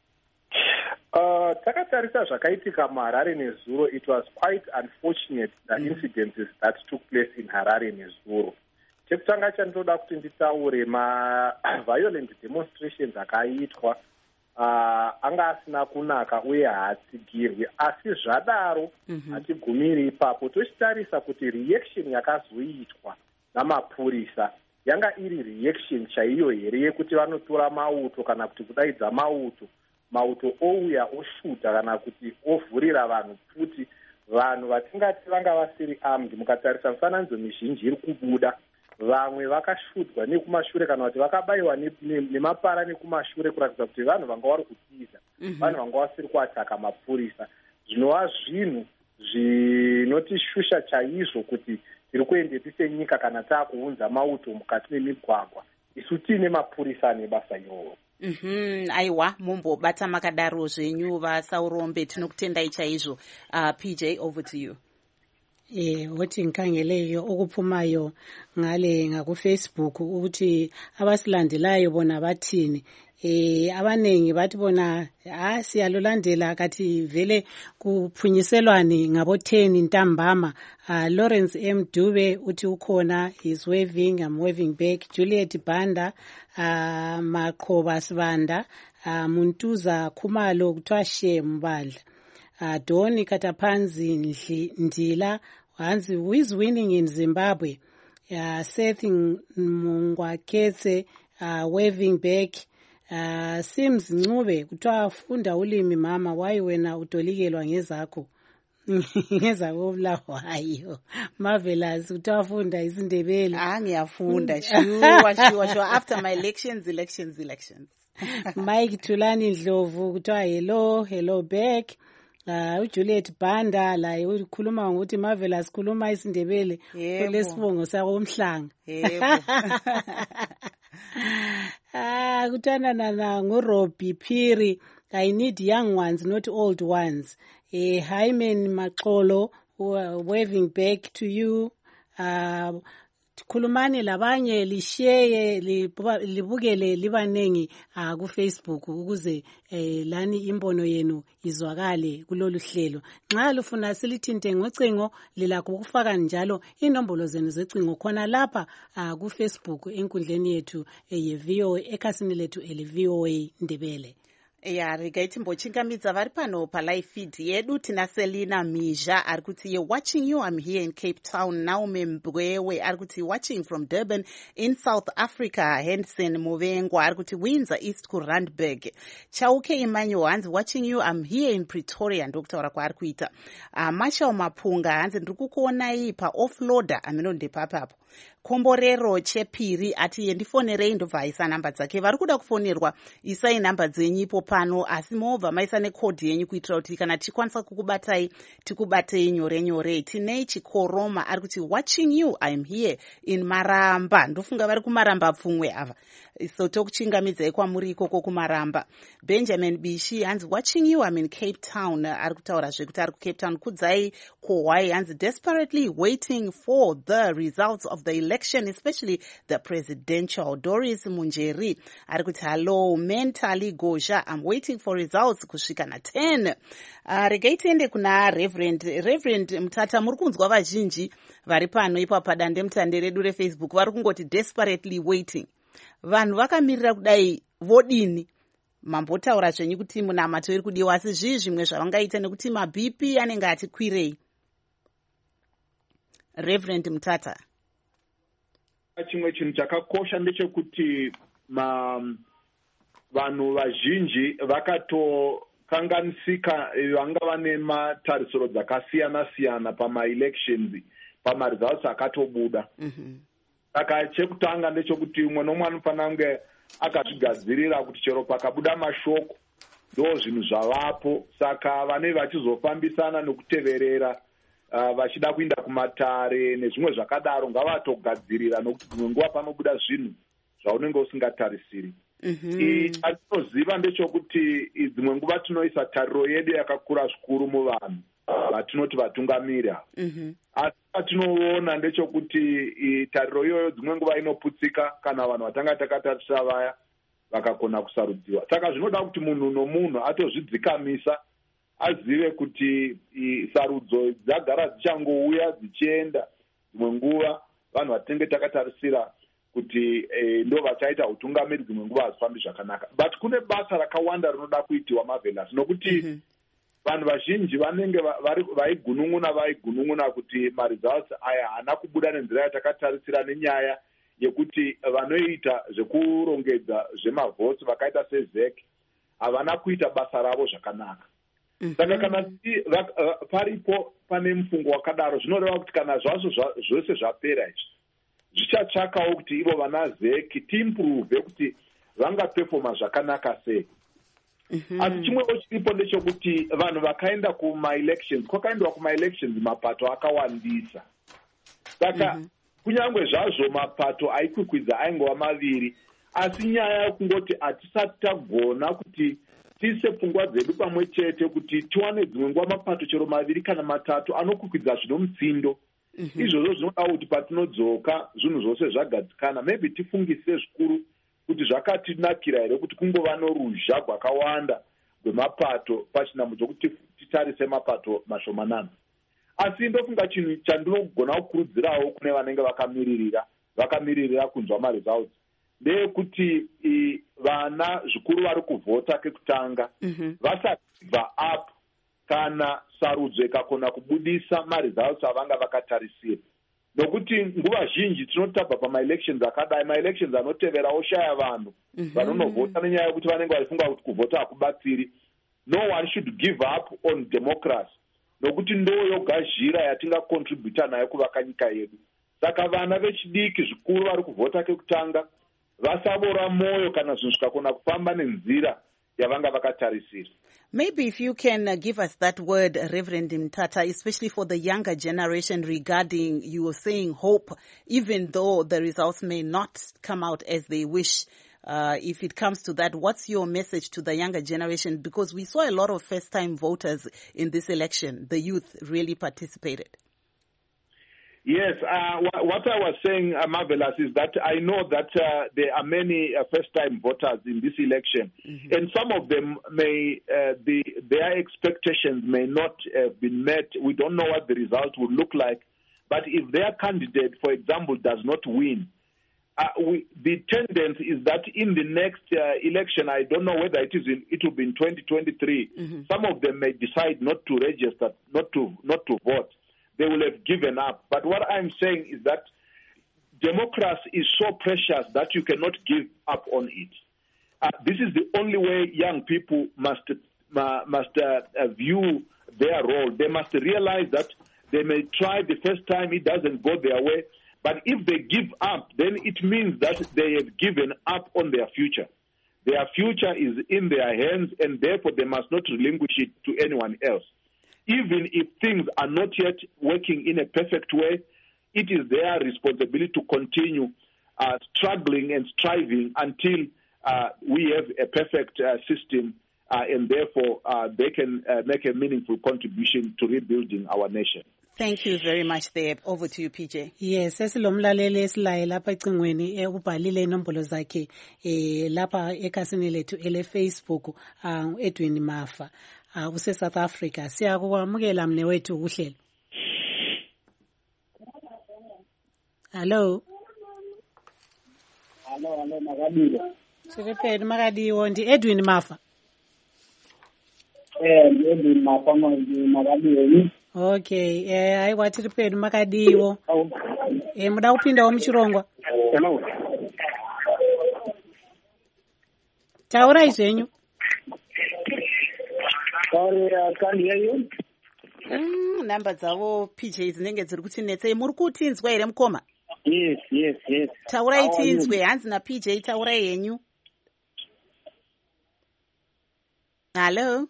Uh, takatarisa zvakaitika muHarare nezuro. It was quite unfortunate the mm. incidences that took place in Harare nezuro. Chekutanga chandoda kuti nditaure ma-violent demonstrations akaitwa uh, anga asina kunaka uye haatsigirwi, asi zvadaro mm-hmm. hatigumiri ipapo. Tochitarisa kuti reaction yakazoitwa namapurisa yanga iri reaction chaiyo here yekuti vanotora mauto kana kuti kudaidza mauto mauto ouya oshuta kana kuti ovhurira vanhu pfuti, vanhu vatingati vanga vasiri armed. Mukatarisa mifananidzo mizhinji iri kubuda, vamwe vakashutwa nekumashure kana kuti vakabayiwa nemapara nekumashure kuratidza kuti vanhu vanga vari kutiza, mm-hmm. vanhu vanga vasiri kuataka mapurisa. Zvinova zvinhu zvinotishusha chaizvo kuti tiri kuendeti senyika kana taakuunza mauto mukati memigwagwa isu tiine mapurisa ane basa iroro. Mm-hmm. Aiwa, mumbobata makadaro zvenyu vaSaurombe, tinokutendai chaizvo. Uh, P J, over to you. Eh, wothi ngikhangeleyo okuphumayo ngale ngaku-Facebook ukuthi abasilandelayo bona bathini. Eh, abanengi bathi bona ha siyalulandela kathi vele kuphunyishelwane ngabo ten ntambama. Uh, Lawrence M Dube uthi ukhona, is waving, I'm waving back. Juliet Banda, uh, Maqhoba Sibanda, uh, Muntuza Khumalo kuthiwa she Mbandla. Uh, Doni Kataphanzi Ndila, Hansi, who is winning in Zimbabwe? Uh, Seth Mungwaketse, uh, waving back. Uh, Sims Ncube, kuthiwa funda ulimi mama, why wena utolikelwa ngezakho? Ngezakho Bulawayo. Marvelous, kuthiwa funda isiNdebele. Ah, ngiyafunda. Sure, sure, sure. After my elections, elections, elections. Mike Tulani Ndlovu, kuthiwa hello, hello back. Uh, uJuliet Banda la ukhuluma ngokuthi Marvelous khuluma isiNdebele kulesibongo sakomhlanga. Yebo. Ah, kuthana na ngoRobbie Phiri, I need young ones not old ones. Eh, Hyman Maxolo, uh, waving back to you. Uh, khulumani labanye lishare libukele libanengi uh, ku Facebook ukuze eh, lani imbono yenu izwakale kulolu hlelo. Nxa lufuna silithinte ngocingo lilakho ukufaka njalo inombolo zenu zecingo khona lapha uh, ku Facebook enkundleni yethu eh, ye V O A ekhasini lethu ele V O A Ndebele. ya regai timbochingamidza vari pano palive feed yedu. Tina Selina Mizha ari kuti you're watching you, I'm here in Cape Town. Naume Mbwewe ari kuti watching from Durban in South Africa. Henson Movengwa ari kuti Windsor East kuRandburg. Chauke Emmanuel hanzi watching you, I'm here in Pretoria. Ndokutaura kwaari kuita. Uh, Marshall Mapunga hanzi ndiri kukuonai paoffloader aminondepapapo. Komborero Chepiri ati yendifonerei ndobva aisa namba dzake. Vari kuda kufonerwa isai namba dzenyu ipo pano, asi mobva maisa nekodhi yenyu kuitira kuti kana tikwanisa kukubatai tikubatei nyore nyore. Tinei Chikoroma ari kuti watching you, I'm here in Maramba. Ndofunga vari kumaramba pfumwe ava, so tokuchingamidzai kwamuri ikoko kumaramba. Benjamin Bishi hanzi watching you, I'm in Cape Town. Ari kutaura zvekuti ari kuCape Town. Kudzai Kohwai hanzi desperately waiting for the results of the election, especially the presidential. Doris Munjeri ari kuti hello mentally Gosha, I'm waiting for results kusvika na ten. Uh, regai tiende kuna Reverend Reverend Mutata. Muri kunzwa vazhinji vari pano ipa padande mutande redu reFacebook vari kungoti desperately waiting. Vanhu vakamirira kudai vodini? Mambotaura zvenyu kuti munamato iri kudiwa, asi zvii zvimwe zvavangaita nekuti maB P anenge atikwirei? Reverend Mutata. Chimwe chinhu chakakosha ndechekuti vanhu vazhinji vakatokanganisika vanga vane matarisiro dzakasiyana siyana pamaelections, pamaresults akatobuda. Saka chekutanga ndechekuti umwe nomwe anofanira kunge akazvigadzirira kuti chero pakabuda mashoko ndo zvinhu zvavapo. Saka vanenge vachizofambisana nekuteverera Uh, vachida kuinda kumatare nezvimwe zvakadaro ngavatogadzirira, nokuti dzimwe nguva panobuda zvinhu zvaunenge usingatarisiri. Chatinoziva ndechekuti dzimwe nguva tinoisa tariro yedu yakakura zvikuru muvanhu vatinoti vatungamiri. Asi patinoona ndechekuti tariro iyoyo dzimwe nguva inoputsika kana vanhu vatanga takatarisira vaya vakakona kusarudziwa. Saka zvinoda kuti munhu nomunhu atozvidzikamisa, azive kuti sarudzo dzagara dzichangouya dzichienda. Dzimwe nguva vanhu vatinenge takatarisira kuti e, ndo vachaita utungamiri dzimwe nguva hazifambi zvakanaka. But kune basa rakawanda rinoda kuitiwa Marvelous, nokuti vanhu vazhinji vanenge vaigunun'una vaigunun'una kuti maresults aya haana kubuda nenzira yatakatarisira, nenyaya yekuti vanoita zvekurongedza zvemavhotsi vakaita seZEC havana kuita basa ravo zvakanaka. Saka kana paripo pane mufungo wakadaro, zvinoreva kuti kana zvazvo zvose zvapera izvi zvichatsvakawo kuti ivo vana ZEC tiimprove kuti vangapefoma zvakanaka sei. Asi chimwewo chiripo ndechekuti vanhu vakaenda kumaelections, kwakaendwa kumaelections mapato akawandisa. Saka kunyange zvazvo mapato aikwikwidza aingova maviri, asi nyaya yekungoti hatisati tagona kuti tiise pfungwa dzedu pamwe chete kuti tiwane dzimwe nguva mapato chero maviri kana matatu anokwikwidza zvino mutsindo. Izvozvo zvinoda kuti patinodzoka zvinhu zvose zvagadzikana, maybe tifungise zvikuru kuti zvakatinakira here kuti kungova noruzha rwakawanda rwemapato pachinhambo chokuti titarise mapato mashomanana. Asi ndofunga chinhu chandinogona kukurudzirawo kune vanenge vakamiririra vakamiririra kunzwa maresults ndeyekuti vana zvikuru vari kuvhota kekutanga vasabva up kana sarudzo ikakona kubudisa maresults avanga vakatarisira. Nokuti nguva zhinji tinoti tabva pamaelections akadai, maelections anotevera oshaya vanhu vanonovhota nenyaya yekuti vanenge vachifunga kuti kuvhota hakubatsiri. No one should give up on democracy, nokuti ndo yoga zhira yatingakontributa nayo kuvaka nyika yedu. Saka vana vechidiki zvikuru vari kuvhota kekutanga vasabora moyo kana zvinhu zvikakona kufamba nenzira yavanga vakatarisira. Maybe if you can uh, give us that word, Reverend Mutata, especially for the younger generation regarding, you were saying hope, even though the results may not come out as they wish. Uh, if it comes to that, what's your message to the younger generation? Because we saw a lot of first-time voters in this election. The youth really participated. Yes, uh, what I was saying, uh, Marvelous, is that I know that uh, there are many uh, first-time voters in this election, mm-hmm. and some of them may, uh, the, their expectations may not have been met. We don't know what the result would look like, but if their candidate, for example, does not win, uh, we, the tendency is that in the next uh, election, I don't know whether it is in, it will be in twenty twenty-three. Mm-hmm. Some of them may decide not to register, not to not to vote. They will have given up. But what I'm saying is that democracy is so precious that you cannot give up on it. Uh, this is the only way young people must uh, must uh, uh, view their role. They must realize that they may try the first time, it doesn't go their way. But if they give up, then it means that they have given up on their future. Their future is in their hands, and therefore they must not relinquish it to anyone else. Even if things are not yet working in a perfect way, it is their responsibility to continue uh, struggling and striving until uh, we have a perfect uh, system, uh, and therefore uh, they can uh, make a meaningful contribution to rebuilding our nation. Thank you very much there. Over to you, P J. Yes, esilomlaleli esilaye lapha ecingweni ubhalile inombolo zakhe eh lapha ekhasini lethu ele Facebook uh, Edwin Mafa uh, use South Africa. Siyakwamukela mne wethu uhlelo. Hello. Hello, hello Makadiwo. Siphethe Makadiwo ndi Edwin Mafa. Eh, Edwin Mafa Makadiwo. Okay, eh hayi wathi riphedu Makadiwo. Eh muda upinda wa mchirongwa. Hello. Taura izenyu. Sorry, I can't hear you. Mm, number dzavo P J dzinenge dziri kutinetsei muri kutinzwa here mukoma? Yes, yes, yes. Taura itinzwe hanzi na P J taura yenyu. Hello.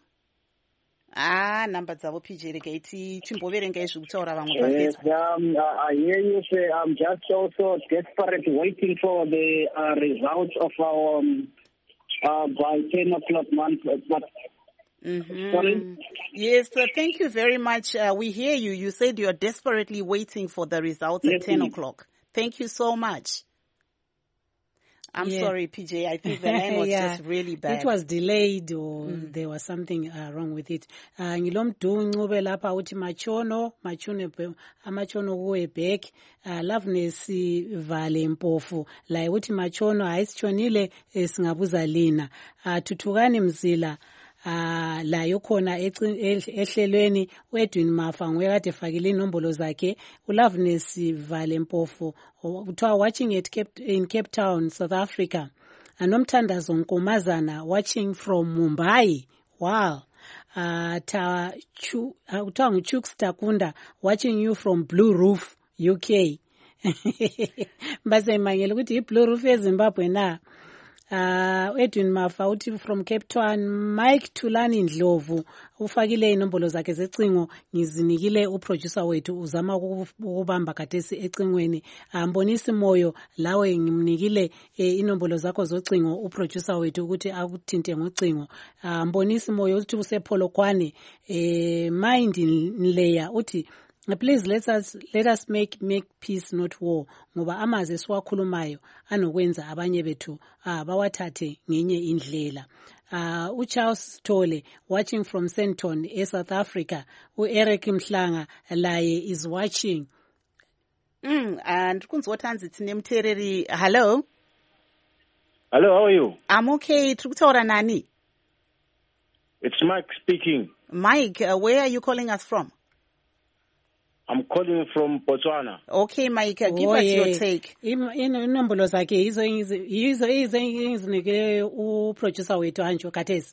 Ah, number dzavo P J regaiti chimboverenga izvekutaura vamwe pa Facebook. Yes, um, I hear you say I'm just also desperate waiting for the uh, results of our um, uh, by ten o'clock month. But mm-hmm. Sorry? Yes, uh, thank you very much. Uh, we hear you. You said you're desperately waiting for the results yes, at ten please. o'clock. Thank you so much. I'm yeah. sorry, P J. I think the line was yeah. just really bad. It was delayed or mm. there was something uh, wrong with it. Ngilomdungcube lapha uthi machono, machune amachono kuwe back. Loveness vale mpofu. La uthi machono ayisichonile singabuza lina. Thuthukani mzila. Ah la yokhona ehlelweni uEdwin Mafa nguyekade fakile inombolo zakhe uLoveness Vale Mpofu uthiwa watching at Cape, in Cape Town, South Africa. Anomthandazo Nkomazana watching from Mumbai. Wow. Uh, ta chu uthiwa nguChooks Takunda watching you from Blue Roof, U K. Mbase mangela ukuthi iBlue Roof eZimbabwe na. Uh, Edwin Mafa uthi from Cape Town. Mike Tulani Ndlovu ufakile inombolo zakhe zecingo ngizinikile uproducer wethu uzama ukubamba katesi ecingweni. Mbonisi Moyo lawe ngimnikile eh, inombolo zakho zocingo uproducer wethu ukuthi akuthinte ngocingo. Mbonisi Moyo uthi usepolokwane eh, Mind Nleya uthi please let us let us make make peace not war ngoba amazi esiwakhulumayo anokwenza abanye bethu abawathathe ngenye indlela. Uh, uCharles Tole watching from Senton e South Africa. uEric Mhlanga laye is watching. Mm and kunzothanzi thine mthereri. Hello. Hello, how are you? I'm okay. Tiri kutaura nani? It's Mike speaking. Mike, uh, where are you calling us from? I'm calling from Botswana. Okay, Mike, uh, give oh, us yeah. your take. Inombolo zakhe yizo yizo izinike uproducer wethu anjo kathesi.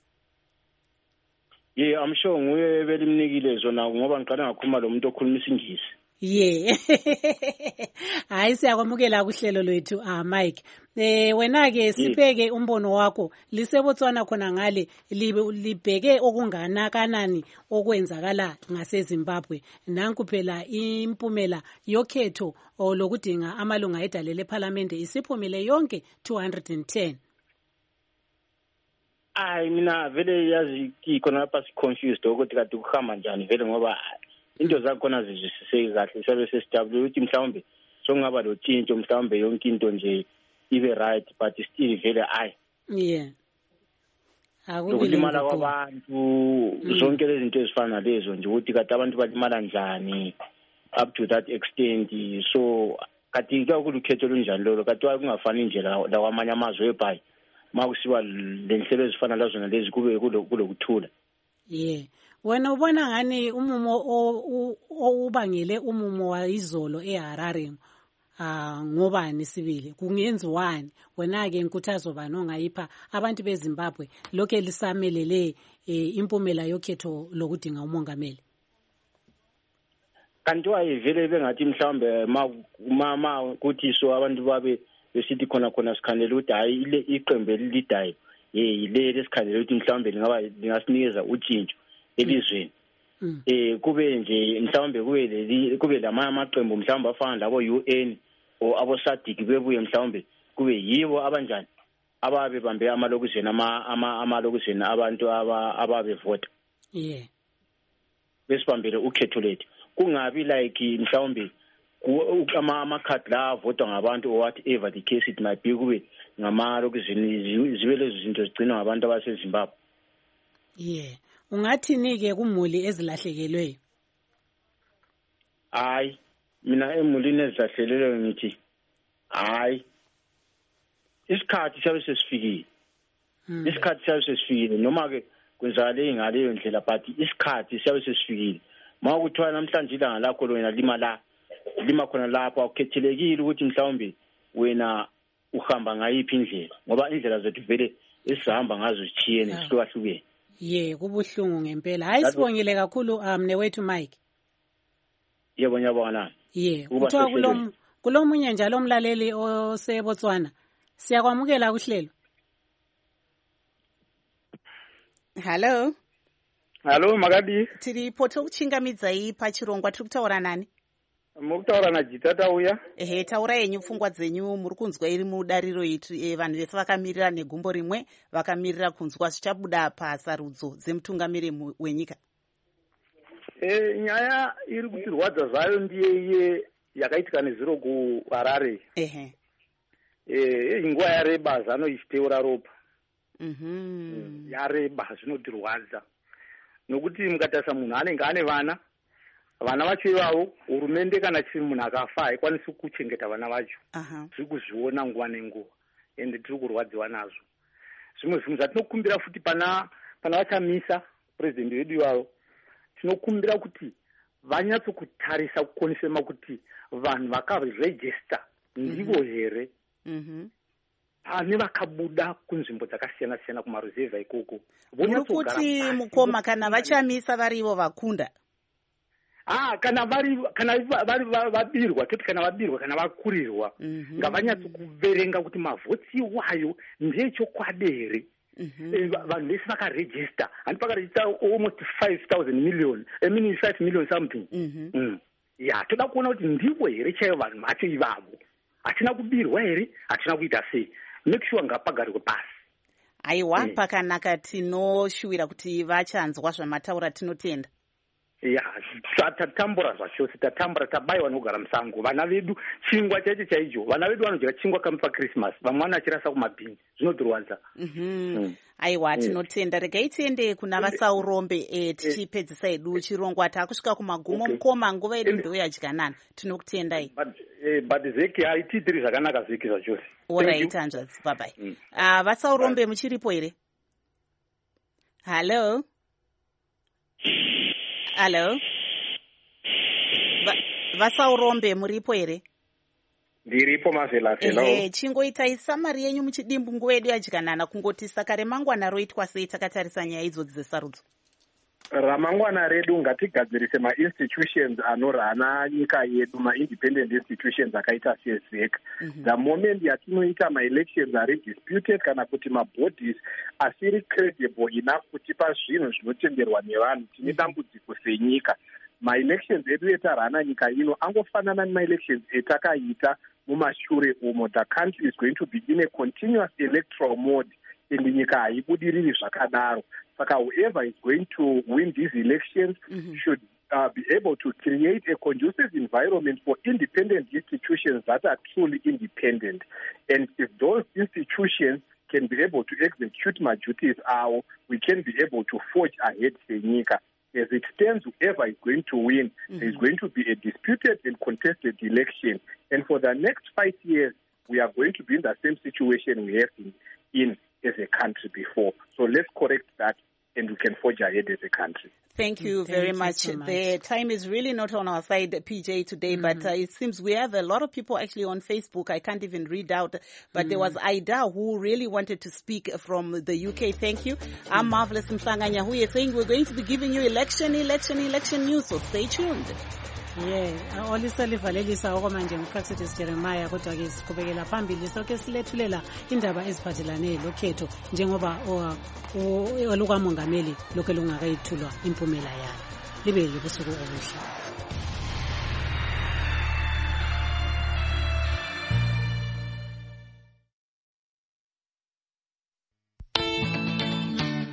Yeah, I'm sure nguye belimnikile zona ngoba ngiqala ngakhuluma lo muntu okhuluma isingisi. Yeah. Hayi siyakwamukela kuhlelo lwethu ah Mike. Eh wena ke sibheke umbono wakho lisebotswana khona ngale libheke okunganakanani okwenzakala ngaseZimbabwe. Nanku phela impumela yokhetho lokudinga amalunga edalele eParliament isiphumile yonke two hundred ten. Ay mina vele yazi khona lapha si confused ukuthi kade kuhamba njani vele ngoba into zakhona zizwisise kahle sabe sesijabule ukuthi mhlawumbe sokungaba lo tshintsho mhlawumbe yonke into nje ibe right but still vele ay yeah akulimala kwabantu zonke lezi zinto ezifana lezo nje ukuthi kade abantu balimala njani up to that extent. So kati kakulu ukhetho lunjani lolo kati kungafani indlela lawamanye amazwe ebhayi makusiwa lenhlelo ezifana lazona lezi kube kulokuthula. Yeah. Wena ubona ngani umumo owubangele umumo wa izolo eHarare ah ngobani sibili kungenziwani wena ke inkuthazo bani ongayipha abantu beZimbabwe lokho elisamelele impumela yokhetho lokudinga umongameli? Kanti wayivele bengathi mhlawumbe mama kuthi so abantu babe besithi khona khona sikhanela ukuthi hayi ile iqembu elidayo eh ile lesikhanela ukuthi mhlawumbe lingaba lingasinikeza utshintsho elizweni. Eh kube nje mhlawumbe kube leli kube lamanye amaqembu mhlawumbe afana labo U N o abo SADC bebuye mhlawumbe kube yibo abanjani ababe bambe amalokuzeni ama amalokuzeni abantu ababe vote. Yeah. Besibambele ukhetho lethu. Kungabi like mhlawumbe ama amakhadi la avotwa ngabantu or whatever the case it might be kube ngamalokuzeni zibe lezo zinto zigcinwa ngabantu abaseZimbabwe. Yeah. Ungathini ke kumuli ezilahlekelweyo? Hayi mina emulini ezilahleleleyo ngithi hayi isikhathi sabe sesifikile. Isikhathi sabe sesifikile noma ke kwenzakale ngaleyo ndlela but isikhathi sabe sesifikile. Mawukuthiwa namhlanje ilanga lakho lona lima la lima khona lapho awukhethelekile ukuthi mhlawumbe wena uhamba ngayiphi indlela ngoba indlela zethu vele esihamba ngazo zithiyene sihlukahlukene. Yeah, kubuhlungu ngempela. Hayi sibongile kakhulu amne wethu Mike. Yebo nyabona. Yeah, uthiwa kulo kulomunye njalo umlaleli oseBotswana. Siyakwamukela kuhlelo. Hello. Hello Magadi. Tiri poto kuchingamidza iyi pachirongwa tiri kutaura nani? Mukutaura na Jitata uya. Ehe, taura yenyu pfungwa dzenyu muri kunzwa iri mudariro itu e, vanhu vese vakamirira negumbo rimwe vakamirira kunzwa zvichabuda pasarudzo dzemutungamiri wenyika. Eh nyaya iri kutirwadza zvayo ndiye iye yakaitika nezuro kuHarare. Ehe. Eh nguva yareba zano ichiteura ropa. Mhm. Yareba zvinotirwadza. Nokuti mukatarisa munhu anenge ane vana vana vacho ivavo hurumende kana chiri munhu akafa haikwanisi kuchengeta vana vacho. Zviri kuzviona nguva nenguva ende tiri kurwadziwa nazvo. Zvimwe zvinhu zvatinokumbira futi pana pana vachamisa purezidendi wedu ivavo tinokumbira kuti vanyatsokutarisa kukonisema kuti vanhu vakarejista ndivo here pane vakabuda kunzvimbo dzakasiyana siyana kumaruzevha ikoko. Muri kuti mukoma kana vachamisa varivo vakunda? Ah, kana vari kana vari vabirwa toti kana vabirwa kana vakurirwa ngavanyatso kuverenga kuti mavhotsi wayo ndechokwadi here. Vanhu vese vakaregister and vakaregister almost five thousand million I mean five million something. Ya toda kuona kuti ndivo here chaivo vanhu vacho ivavo. Hatina kubirwa here, hatina kuita sei. Make sure ngapagarirwe pasi. Aiwa pakanaka tinoshuwira kuti vachanzwa zvamataura tinotenda. Ya tatambura zvachose tatambura tabayiwa nogara musango vana vedu chingwa chaicho chaicho vana vedu vanodya chingwa kamupa Christmas vamwe vanachirasa kumabhini zvinotirwadza. Aiwa tinotenda regai tiende kuna vasaurombe e, tichipedzisa edu chirongwa takusvika kumagumo mukoma nguva yedu ndoyadyanana tinokutendai. But zeki haitiitiri zvakanaka zeki zvachose. Alright hanzvadzi bye bye. Ah vasaurombe muchiripo here? Hello. Hello. Vasaurombe muripo here? Ndiripo Mavela. Eh chingoitai samari yenyu muchidimbu nguva yedu yadyanana kungoti saka remangwana roitwa sei takatarisa nyaya idzodzi dzesarudzo. Ramangwana redu ngatigadzirise ma-institutions anorana nyika yedu, ma-independent institutions akaita sezek. The moment yatinoita ma-elections are disputed kana kuti ma-bodies asiri credible enough kutipa zvinhu zvinotenderwa nevanhu tine dambudziko senyika. Ma-elections edu etarana nyika ino angofanana nema-elections etakaita mumashure umo. The country is going to be in a continuous electoral mode and nyika haibudiriri zvakadaro. Saka whoever is going to win these elections mm-hmm. should uh, be able to create a conducive environment for independent institutions that are truly independent. And if those institutions can be able to execute my duties, uh, we can be able to forge ahead senyika. as it stands, whoever is going to win, mm-hmm. there is going to be a disputed and contested election. And for the next five years, we are going to be in the same situation we have been in as a country before. So let's correct that, and we can forge ahead as a country. Thank you very Thank much. You so much. The time is really not on our side, P J, today, mm-hmm. but uh, it seems we have a lot of people actually on Facebook. I can't even read out, but mm-hmm. there was Aida who really wanted to speak from the U K. Thank you. Mm-hmm. I'm Marvelous Mhlanga Nyahuye saying we're going to be giving you election, election, election news, so stay tuned. Yeah, olisa livalelisa okwamanje nguProfessor Jeremiah kodwa ke siqhubekela phambili soke silethulela indaba eziphathelane lokhetho njengoba olukamongameli lokho lungakayithulwa impumela yayo libe libusuku obuhle.